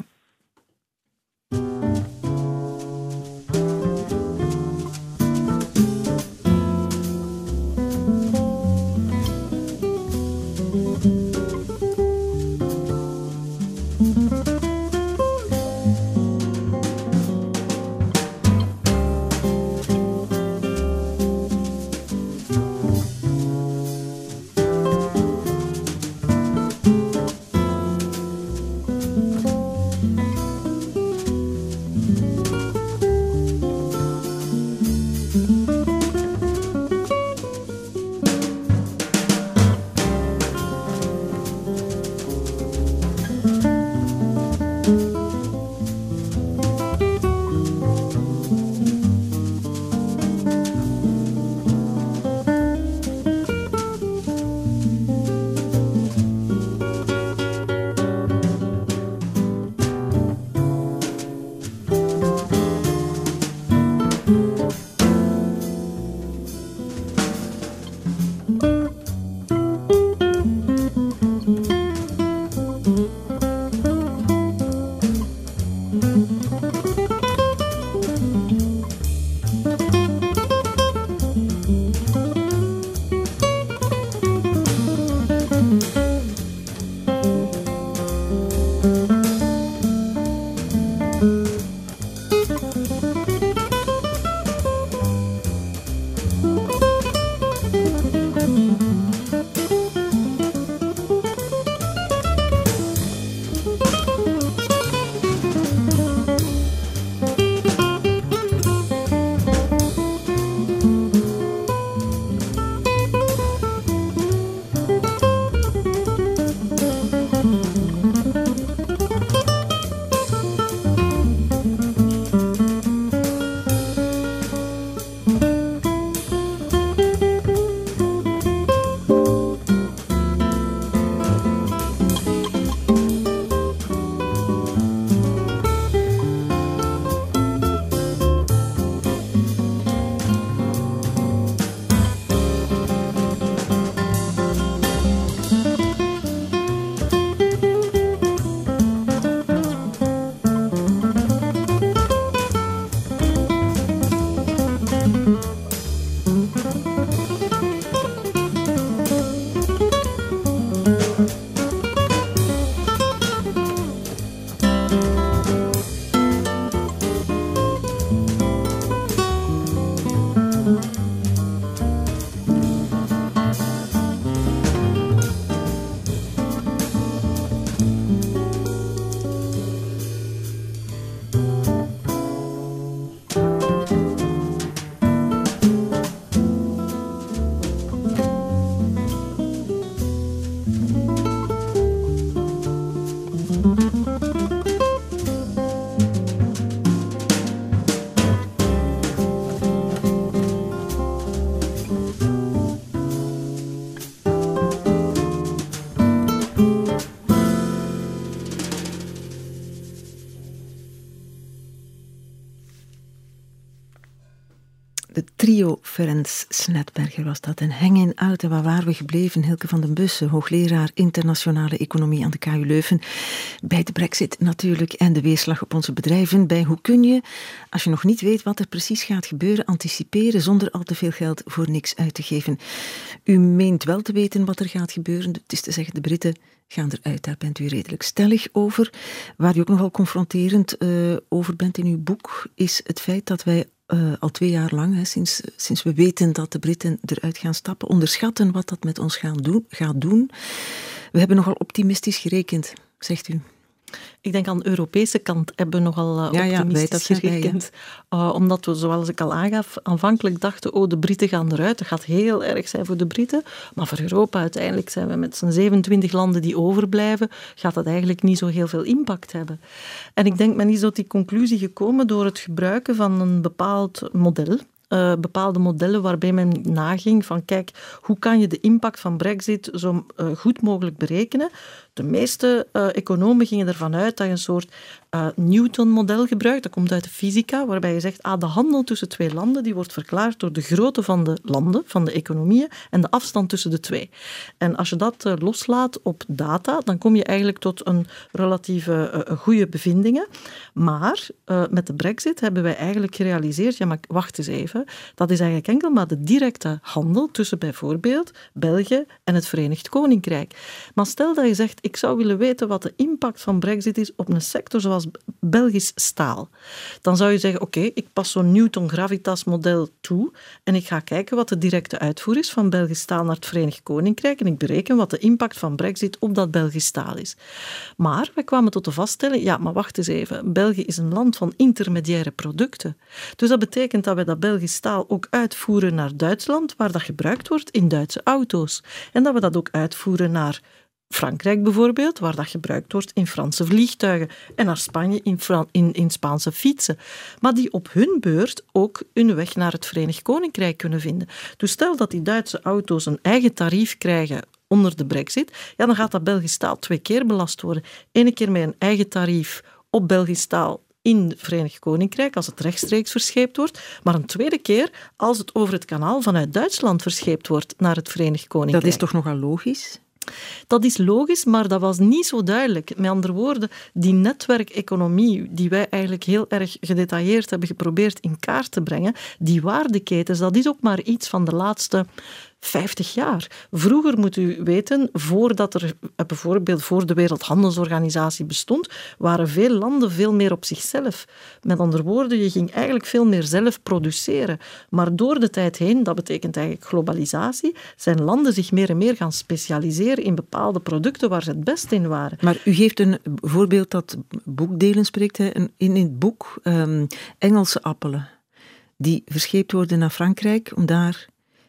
Het trio Ferenc Snetberger was dat. En hang in uit, en waar waren we gebleven? Hilke van den Bussen, hoogleraar internationale economie aan de K U Leuven. Bij de brexit natuurlijk en de weerslag op onze bedrijven. Bij hoe kun je, als je nog niet weet wat er precies gaat gebeuren, anticiperen zonder al te veel geld voor niks uit te geven. U meent wel te weten wat er gaat gebeuren. Het is te zeggen, de Britten gaan eruit. Daar bent u redelijk stellig over. Waar u ook nogal confronterend uh, over bent in uw boek, is het feit dat wij Uh, al twee jaar lang, hè, sinds, sinds we weten dat de Britten eruit gaan stappen, onderschatten wat dat met ons gaan doen, gaat doen. We hebben nogal optimistisch gerekend, zegt u. Ik denk aan de Europese kant hebben we nogal uh, ja, ja, optimistisch wij, gerekend. Wij, ja. uh, omdat we, zoals ik al aangaf, aanvankelijk dachten, oh, de Britten gaan eruit. Dat gaat heel erg zijn voor de Britten. Maar voor Europa uiteindelijk zijn we met z'n zevenentwintig landen die overblijven, gaat dat eigenlijk niet zo heel veel impact hebben. En ik denk, men is tot die conclusie gekomen door het gebruiken van een bepaald model. Uh, bepaalde modellen waarbij men naging van, kijk, hoe kan je de impact van Brexit zo uh, goed mogelijk berekenen? De meeste uh, economen gingen ervan uit dat je een soort uh, Newton-model gebruikt. Dat komt uit de fysica, waarbij je zegt, ah, de handel tussen twee landen die wordt verklaard door de grootte van de landen, van de economieën, en de afstand tussen de twee. En als je dat uh, loslaat op data, dan kom je eigenlijk tot een relatieve uh, goede bevindingen. Maar uh, met de Brexit hebben wij eigenlijk gerealiseerd, ja, maar wacht eens even, dat is eigenlijk enkel maar de directe handel tussen bijvoorbeeld België en het Verenigd Koninkrijk. Maar stel dat je zegt, ik zou willen weten wat de impact van Brexit is op een sector zoals Belgisch staal. Dan zou je zeggen, oké, okay, ik pas zo'n Newton-Gravitas-model toe en ik ga kijken wat de directe uitvoer is van Belgisch staal naar het Verenigd Koninkrijk en ik bereken wat de impact van Brexit op dat Belgisch staal is. Maar wij kwamen tot de vaststelling, ja, maar wacht eens even, België is een land van intermediaire producten. Dus dat betekent dat wij dat Belgisch staal ook uitvoeren naar Duitsland, waar dat gebruikt wordt in Duitse auto's. En dat we dat ook uitvoeren naar Frankrijk bijvoorbeeld, waar dat gebruikt wordt in Franse vliegtuigen, en naar Spanje in, Fran- in, in Spaanse fietsen. Maar die op hun beurt ook hun weg naar het Verenigd Koninkrijk kunnen vinden. Dus stel dat die Duitse auto's een eigen tarief krijgen onder de Brexit, ja, dan gaat dat Belgisch staal twee keer belast worden. Eén keer met een eigen tarief op Belgisch staal in het Verenigd Koninkrijk, als het rechtstreeks verscheept wordt, maar een tweede keer als het over het kanaal vanuit Duitsland verscheept wordt naar het Verenigd Koninkrijk. Dat is toch nogal logisch? Dat is logisch, maar dat was niet zo duidelijk. Met andere woorden, die netwerkeconomie die wij eigenlijk heel erg gedetailleerd hebben geprobeerd in kaart te brengen, die waardeketens, dat is ook maar iets van de laatste vijftig jaar. Vroeger, moet u weten, voordat er bijvoorbeeld voor de Wereldhandelsorganisatie bestond, waren veel landen veel meer op zichzelf. Met andere woorden, je ging eigenlijk veel meer zelf produceren. Maar door de tijd heen, dat betekent eigenlijk globalisatie, zijn landen zich meer en meer gaan specialiseren in bepaalde producten waar ze het best in waren. Maar u geeft een voorbeeld dat boekdelen spreekt. Hè. In, in het boek um, Engelse appelen, die verscheept worden naar Frankrijk om daar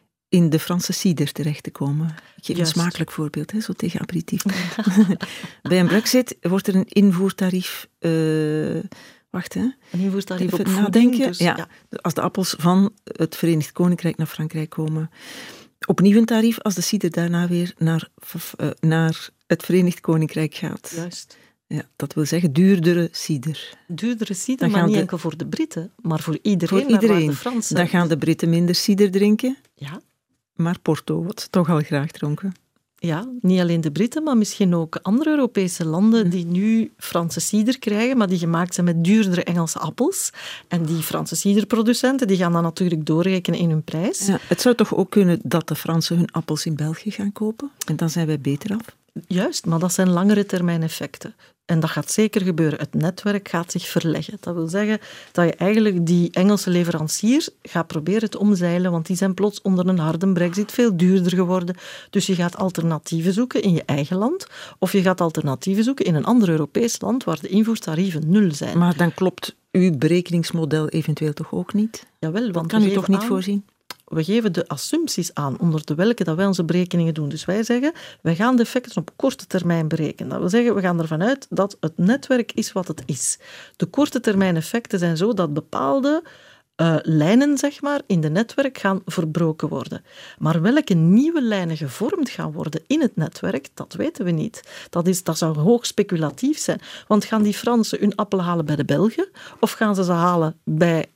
in de Franse cider terecht te komen. Ik geef Juist. een smakelijk voorbeeld, hè, zo tegen aperitief. Bij een brexit wordt er een invoertarief... Uh, wacht, hè. Een invoertarief op Even voeding. nadenken. Dus, ja, ja. Als de appels van het Verenigd Koninkrijk naar Frankrijk komen. Opnieuw een tarief als de cider daarna weer naar, uh, naar het Verenigd Koninkrijk gaat. Juist. Ja, dat wil zeggen duurdere cider. Duurdere cider, Dan maar gaan niet de, enkel voor de Britten, maar voor iedereen. Voor iedereen. De Fransen. Dan gaan de Britten minder cider drinken. Ja. Maar Porto, wat ze toch al graag dronken. Ja, niet alleen de Britten, maar misschien ook andere Europese landen die nu Franse cider krijgen, maar die gemaakt zijn met duurdere Engelse appels. En die Franse ciderproducenten die gaan dat natuurlijk doorrekenen in hun prijs. Ja, het zou toch ook kunnen dat de Fransen hun appels in België gaan kopen? En dan zijn wij beter af? Juist, maar dat zijn langere termijn effecten. En dat gaat zeker gebeuren. Het netwerk gaat zich verleggen. Dat wil zeggen dat je eigenlijk die Engelse leveranciers gaat proberen te omzeilen, want die zijn plots onder een harde brexit veel duurder geworden. Dus je gaat alternatieven zoeken in je eigen land, of je gaat alternatieven zoeken in een ander Europees land waar de invoertarieven nul zijn. Maar dan klopt uw berekeningsmodel eventueel toch ook niet? Jawel, want kan u toch niet aan, voorzien? We geven de assumpties aan onder de welke dat wij onze berekeningen doen. Dus wij zeggen, wij gaan de effecten op korte termijn berekenen. Dat wil zeggen, we gaan ervan uit dat het netwerk is wat het is. De korte termijn effecten zijn zo dat bepaalde uh, lijnen, zeg maar, in de netwerk gaan verbroken worden. Maar welke nieuwe lijnen gevormd gaan worden in het netwerk, dat weten we niet. Dat, is, dat zou hoog speculatief zijn. Want gaan die Fransen hun appelen halen bij de Belgen? Of gaan ze ze halen bij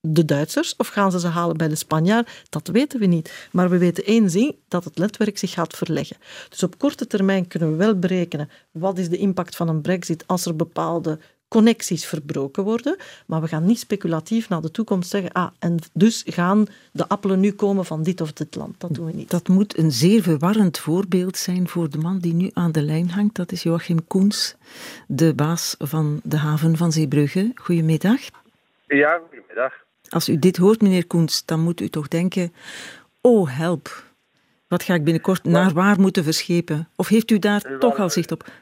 de Duitsers of gaan ze ze halen bij de Spanjaard? Dat weten we niet. Maar we weten één ding, dat het netwerk zich gaat verleggen. Dus op korte termijn kunnen we wel berekenen wat is de impact van een brexit als er bepaalde connecties verbroken worden. Maar we gaan niet speculatief naar de toekomst zeggen, ah, en dus gaan de appelen nu komen van dit of dit land. Dat doen we niet. Dat moet een zeer verwarrend voorbeeld zijn voor de man die nu aan de lijn hangt. Dat is Joachim Koens, de baas van de haven van Zeebrugge. Goedemiddag. Ja, goedemiddag. Als u dit hoort, meneer Koens, dan moet u toch denken, oh help, wat ga ik binnenkort maar, naar waar moeten verschepen? Of heeft u daar wel, toch al zicht op?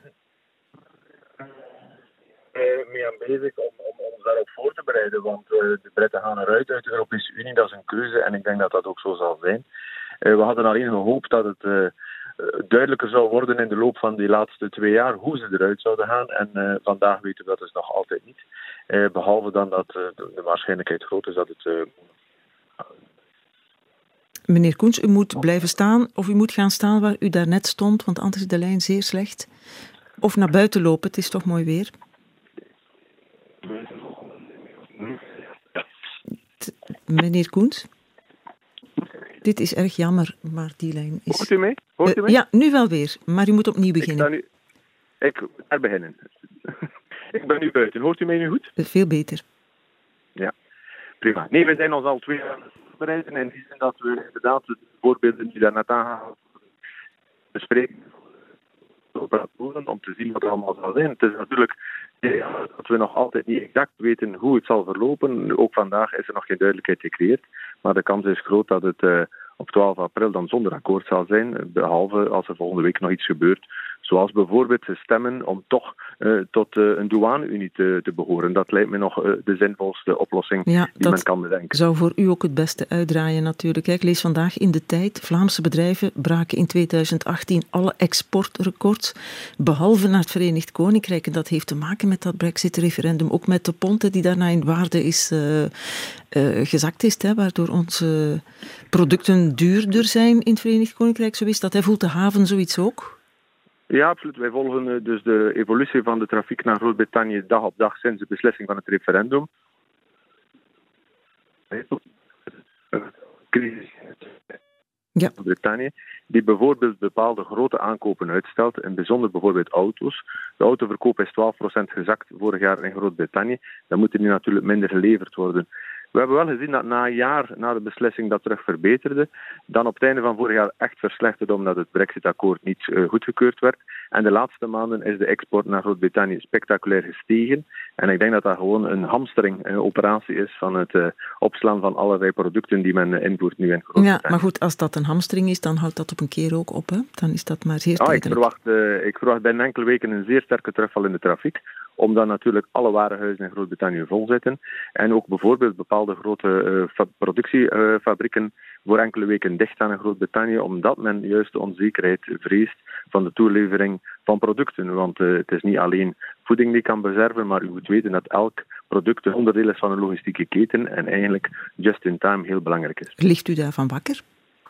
mee aan bezig om, om, om ons daarop voor te bereiden, want uh, de Britten gaan eruit uit de Europese Unie, dat is een keuze en ik denk dat dat ook zo zal zijn. Uh, we hadden alleen gehoopt dat het uh, duidelijker zou worden in de loop van die laatste twee jaar hoe ze eruit zouden gaan en uh, vandaag weten we dat dus nog altijd niet. Uh, behalve dan dat uh, de, de waarschijnlijkheid groot is dat het... Uh, Meneer Koens, u moet blijven staan of u moet gaan staan waar u daarnet stond, want anders is de lijn zeer slecht. Of naar buiten lopen, het is toch mooi weer. T- meneer Koens? Dit is erg jammer, maar die lijn is... Hoort u mee? Hoort u mee? Uh, ja, nu wel weer, maar u moet opnieuw beginnen. Ik sta nu... Ik ga beginnen. Ik ben nu buiten. Hoort u mij nu goed? Uh, veel beter. Ja, prima. Nee, we zijn ons al twee jaar bereiden en die zijn dat we inderdaad de voorbeelden die daar net aangehaald bespreken om te zien wat er allemaal zal zijn. Het is natuurlijk ja, dat we nog altijd niet exact weten hoe het zal verlopen. Ook vandaag is er nog geen duidelijkheid gecreëerd, maar de kans is groot dat het uh, op twaalf april dan zonder akkoord zal zijn, behalve als er volgende week nog iets gebeurt, zoals bijvoorbeeld stemmen om toch uh, tot uh, een douane-unie te, te behoren. Dat lijkt me nog uh, de zinvolste oplossing ja, die men kan bedenken. Zou voor u ook het beste uitdraaien natuurlijk. Ik lees vandaag in de Tijd, Vlaamse bedrijven braken in tweeduizend achttien alle exportrecords, behalve naar het Verenigd Koninkrijk. En dat heeft te maken met dat Brexit-referendum, ook met de pond die daarna in waarde is uh, uh, gezakt is, hè, waardoor onze producten duurder zijn in het Verenigd Koninkrijk. Zo is dat. Hij voelt de haven zoiets ook? Ja, absoluut. Wij volgen dus de evolutie van de trafiek naar Groot-Brittannië dag op dag sinds de beslissing van het referendum. Crisis ja. in Brittannië, die bijvoorbeeld bepaalde grote aankopen uitstelt, in bijzonder bijvoorbeeld auto's. De autoverkoop is twaalf procent gezakt vorig jaar in Groot-Brittannië. Dan moet er nu natuurlijk minder geleverd worden. We hebben wel gezien dat na een jaar na de beslissing dat terug verbeterde, dan op het einde van vorig jaar echt verslechterde omdat het Brexit-akkoord niet uh, goedgekeurd werd. En de laatste maanden is de export naar Groot-Brittannië spectaculair gestegen. En ik denk dat dat gewoon een hamstring-operatie is van het uh, opslaan van allerlei producten die men uh, invoert nu in Groot-Brittannië. Ja, maar goed, als dat een hamstring is, dan houdt dat op een keer ook op. Hè? Dan is dat maar zeer tijdelijk. Ah, ik, verwacht, uh, ik verwacht binnen enkele weken een zeer sterke terugval in de trafiek, omdat natuurlijk alle warenhuizen in Groot-Brittannië vol zitten. En ook bijvoorbeeld bepaalde grote uh, fa- productiefabrieken uh, voor enkele weken dicht staan in Groot-Brittannië, omdat men juist de onzekerheid vreest van de toelevering van producten. Want uh, het is niet alleen voeding die kan beserven, maar u moet weten dat elk product een onderdeel is van een logistieke keten en eigenlijk just in time heel belangrijk is. Ligt u daarvan wakker?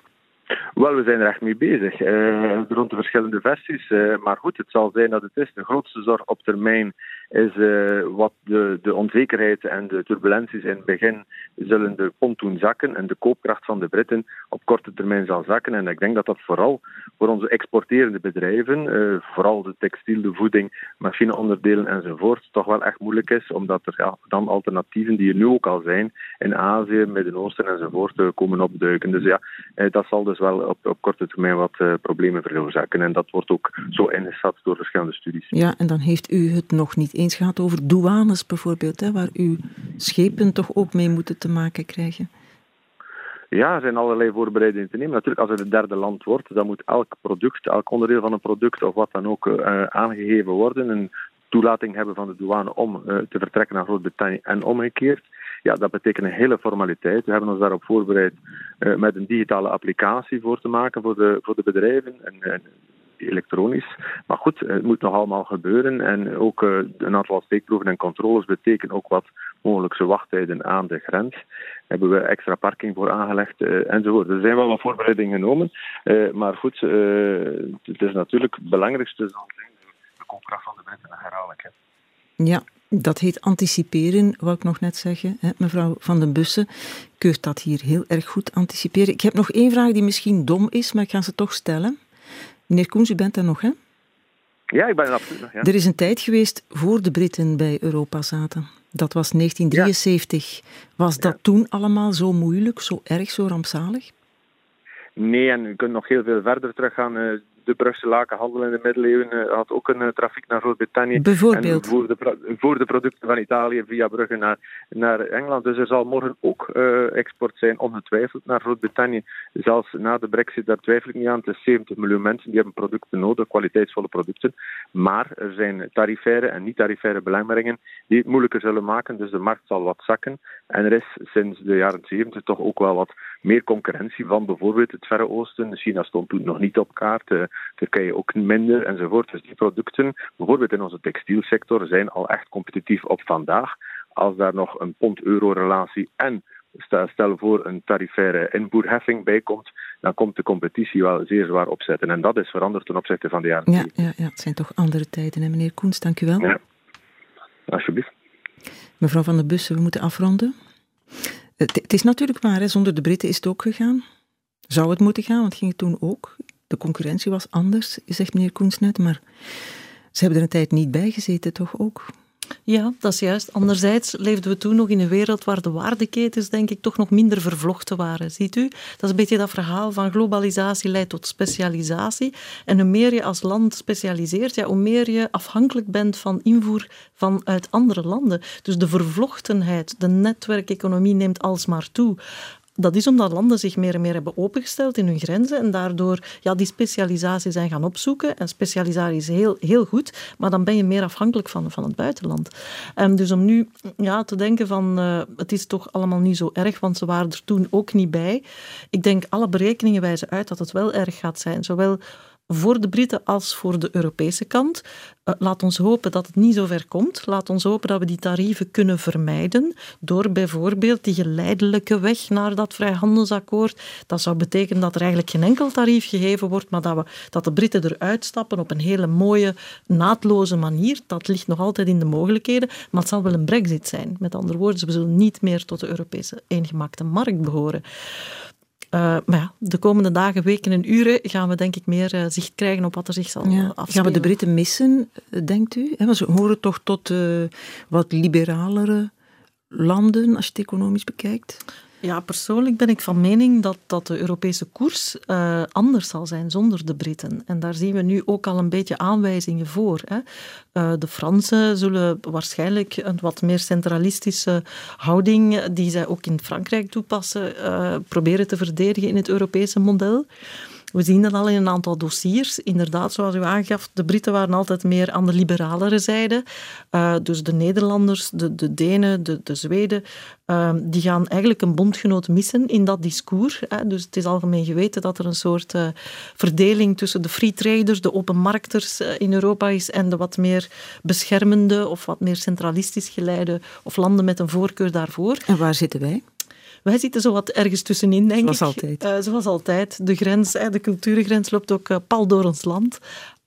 Wel, we zijn er echt mee bezig, uh, rond de verschillende versies. Uh, maar goed, het zal zijn dat het is. De grootste zorg op termijn is uh, wat de, de onzekerheid en de turbulenties in het begin zullen de pond doen zakken en de koopkracht van de Britten op korte termijn zal zakken. En ik denk dat dat vooral voor onze exporterende bedrijven, uh, vooral de textiel, de voeding, machineonderdelen enzovoort, toch wel echt moeilijk is, omdat er ja, dan alternatieven die er nu ook al zijn in Azië, Midden-Oosten enzovoort uh, komen opduiken. Dus ja, uh, dat zal dus wel op, op korte termijn wat uh, problemen veroorzaken. En dat wordt ook zo ingeschat door verschillende studies. Ja, en dan heeft u het nog niet eens gehad over douanes bijvoorbeeld, hè, waar uw schepen toch ook mee moeten te maken krijgen. Ja, er zijn allerlei voorbereidingen te nemen. Natuurlijk, als het het derde land wordt, dan moet elk product, elk onderdeel van een product of wat dan ook uh, aangegeven worden. Een toelating hebben van de douane om uh, te vertrekken naar Groot-Brittannië en omgekeerd. Ja, dat betekent een hele formaliteit. We hebben ons daarop voorbereid uh, met een digitale applicatie voor te maken voor de, voor de bedrijven. En, en elektronisch. Maar goed, het moet nog allemaal gebeuren. En ook uh, een aantal steekproeven en controles betekenen ook wat mogelijkse wachttijden aan de grens. Daar hebben we extra parking voor aangelegd uh, enzovoort. Er zijn wel wat voorbereidingen genomen. Uh, maar goed, uh, het is natuurlijk het belangrijkste zal zijn de koopkracht van de Britten herhaaldelijk. Ja, Dat heet anticiperen, wou ik nog net zeggen. Hè? Mevrouw Van den Bussen keurt dat hier heel erg goed, anticiperen. Ik heb nog één vraag die misschien dom is, maar ik ga ze toch stellen. Meneer Koens, u bent er nog, hè? Ja, ik ben er absoluut nog, ja. Er is een tijd geweest voor de Britten bij Europa zaten. Dat was negentien drieënzeventig. Ja. Was dat ja. toen allemaal zo moeilijk, zo erg, zo rampzalig? Nee, en u kunt nog heel veel verder teruggaan. De Brugse lakenhandel in de middeleeuwen had ook een trafiek naar Groot-Brittannië. Bijvoorbeeld. En voor de, voor de producten van Italië via Brugge naar, naar Engeland. Dus er zal morgen ook uh, export zijn, ongetwijfeld, naar Groot-Brittannië. Zelfs na de brexit, daar twijfel ik niet aan. Het is zeventig miljoen mensen die hebben producten nodig, kwaliteitsvolle producten. Maar er zijn tarifaire en niet-tarifaire belemmeringen die het moeilijker zullen maken. Dus de markt zal wat zakken. En er is sinds de jaren zeventig toch ook wel wat meer concurrentie van bijvoorbeeld het Verre Oosten. China stond toen nog niet op kaart. Uh, Turkije ook minder, enzovoort. Dus die producten, bijvoorbeeld in onze textielsector, zijn al echt competitief op vandaag. Als daar nog een pond-euro-relatie en stel voor een tarifaire invoerheffing bij komt, dan komt de competitie wel zeer zwaar opzetten. En dat is veranderd ten opzichte van de jaren ja, ja, ja, het zijn toch andere tijden, hè, meneer Koens, dank u wel. Ja, alsjeblieft. Mevrouw Van den Bussen, we moeten afronden. Het, het is natuurlijk waar, hè, zonder de Britten is het ook gegaan. Zou het moeten gaan, want het ging het toen ook. De concurrentie was anders, zegt meneer Koens net, maar ze hebben er een tijd niet bij gezeten, toch ook? Ja, dat is juist. Anderzijds leefden we toen nog in een wereld waar de waardeketens, denk ik, toch nog minder vervlochten waren. Ziet u? Dat is een beetje dat verhaal van globalisatie leidt tot specialisatie. En hoe meer je als land specialiseert, ja, hoe meer je afhankelijk bent van invoer vanuit andere landen. Dus de vervlochtenheid, de netwerkeconomie neemt alsmaar toe. Dat is omdat landen zich meer en meer hebben opengesteld in hun grenzen en daardoor ja, die specialisatie zijn gaan opzoeken. En specialisatie is heel, heel goed, maar dan ben je meer afhankelijk van, van het buitenland. Um, dus om nu ja, te denken van uh, het is toch allemaal niet zo erg, want ze waren er toen ook niet bij. Ik denk alle berekeningen wijzen uit dat het wel erg gaat zijn. Zowel voor de Britten als voor de Europese kant. Uh, laat ons hopen dat het niet zo ver komt. Laat ons hopen dat we die tarieven kunnen vermijden door bijvoorbeeld die geleidelijke weg naar dat vrijhandelsakkoord. Dat zou betekenen dat er eigenlijk geen enkel tarief gegeven wordt, maar dat, we, dat de Britten eruit stappen op een hele mooie, naadloze manier. Dat ligt nog altijd in de mogelijkheden, maar het zal wel een brexit zijn. Met andere woorden, ze zullen niet meer tot de Europese eengemaakte markt behoren. Uh, maar ja, de komende dagen, weken en uren gaan we denk ik meer uh, zicht krijgen op wat er zich zal ja. afspelen. Gaan we de Britten missen, denkt u? He, ze horen toch tot uh, wat liberalere landen als je het economisch bekijkt? Ja, persoonlijk ben ik van mening dat, dat de Europese koers uh, anders zal zijn zonder de Britten. En daar zien we nu ook al een beetje aanwijzingen voor. Hè. Uh, de Fransen zullen waarschijnlijk een wat meer centralistische houding, die zij ook in Frankrijk toepassen, uh, proberen te verdedigen in het Europese model. We zien dat al in een aantal dossiers. Inderdaad, zoals u aangaf, de Britten waren altijd meer aan de liberalere zijde. Uh, dus de Nederlanders, de, de Denen, de, de Zweden, uh, die gaan eigenlijk een bondgenoot missen in dat discours. Hè. Dus het is algemeen geweten dat er een soort uh, verdeling tussen de free traders, de openmarkters uh, in Europa is en de wat meer beschermende of wat meer centralistisch geleide of landen met een voorkeur daarvoor. En waar zitten wij? Wij zitten zo wat ergens tussenin, denk zoals ik. Altijd. Uh, zoals altijd. De grens, de cultuurgrens loopt ook uh, pal door ons land.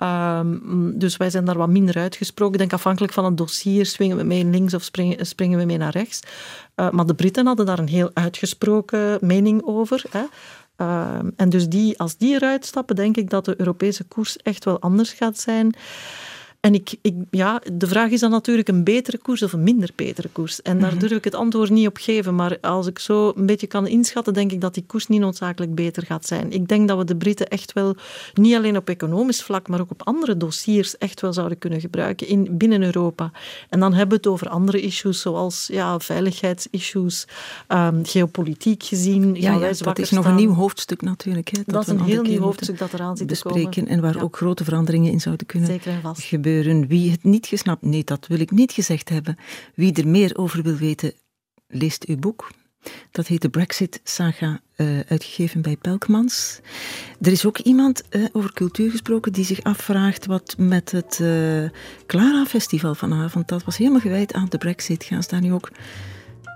Um, dus wij zijn daar wat minder uitgesproken. Ik denk afhankelijk van het dossier swingen we mee links of springen, springen we mee naar rechts. Uh, maar de Britten hadden daar een heel uitgesproken mening over. Hè. Uh, en dus die, als die eruit stappen, denk ik dat de Europese koers echt wel anders gaat zijn. En ik, ik, ja, de vraag is dan natuurlijk een betere koers of een minder betere koers. En daar mm-hmm. durf ik het antwoord niet op geven. Maar als ik zo een beetje kan inschatten, denk ik dat die koers niet noodzakelijk beter gaat zijn. Ik denk dat we de Britten echt wel, niet alleen op economisch vlak, maar ook op andere dossiers echt wel zouden kunnen gebruiken in, binnen Europa. En dan hebben we het over andere issues, zoals ja, veiligheidsissues, um, geopolitiek gezien. Ja, ja, dat is nog staan. een nieuw hoofdstuk natuurlijk. Hè, dat dat is een, een heel nieuw hoofdstuk dat eraan zit bespreken te komen. En waar ja. ook grote veranderingen in zouden kunnen Zeker en vast. gebeuren. Wie het niet gesnapt, nee, dat wil ik niet gezegd hebben. Wie er meer over wil weten, leest uw boek. Dat heet de Brexit-saga, uh, uitgegeven bij Pelkmans. Er is ook iemand, uh, over cultuur gesproken, die zich afvraagt wat met het uh, Clara-festival vanavond, dat was helemaal gewijd aan de Brexit. Gaan ze daar nu ook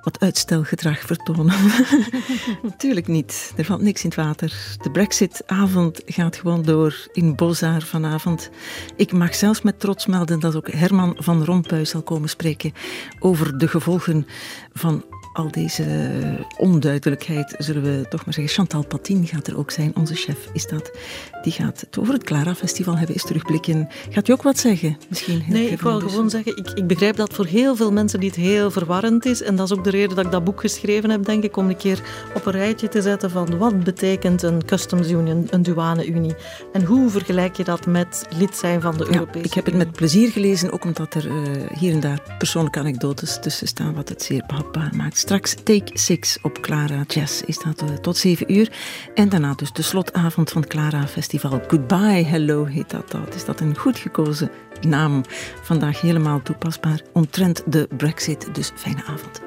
wat uitstelgedrag vertonen. Natuurlijk niet. Er valt niks in het water. De Brexit-avond gaat gewoon door in Bozar vanavond. Ik mag zelfs met trots melden dat ook Herman van Rompuy zal komen spreken over de gevolgen van al deze onduidelijkheid, zullen we toch maar zeggen. Chantal Patin gaat er ook zijn, onze chef is dat. Die gaat het over het Clara-festival hebben, eens terugblikken. Gaat u ook wat zeggen? Misschien heel nee, ik wil dus gewoon zeggen, ik, ik begrijp dat voor heel veel mensen dit heel verwarrend is. En dat is ook de reden dat ik dat boek geschreven heb, denk ik, om een keer op een rijtje te zetten van wat betekent een customs union, een douane-unie. En hoe vergelijk je dat met lid zijn van de ja, Europese Unie? Ik heb het met plezier gelezen, ook omdat er uh, hier en daar persoonlijke anekdotes tussen staan, wat het zeer behapbaar maakt. Straks Take Six op Clara Jazz is dat uh, tot zeven uur. En daarna dus de slotavond van het Clara Festival. Goodbye, hello heet dat. dat. Is dat een goed gekozen naam? Vandaag helemaal toepasbaar omtrent de Brexit. Dus fijne avond.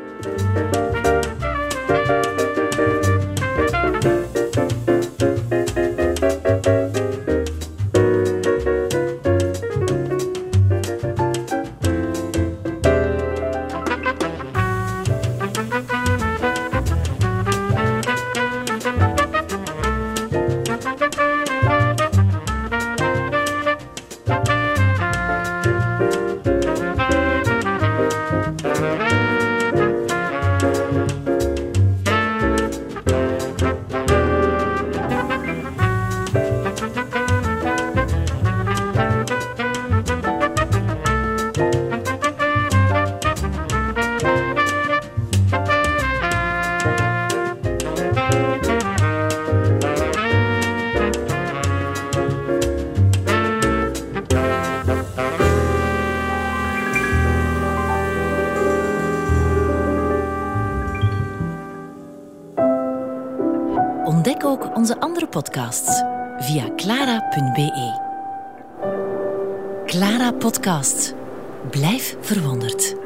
Ontdek ook onze andere podcasts via clara punt b e. Clara Podcast. Blijf verwonderd.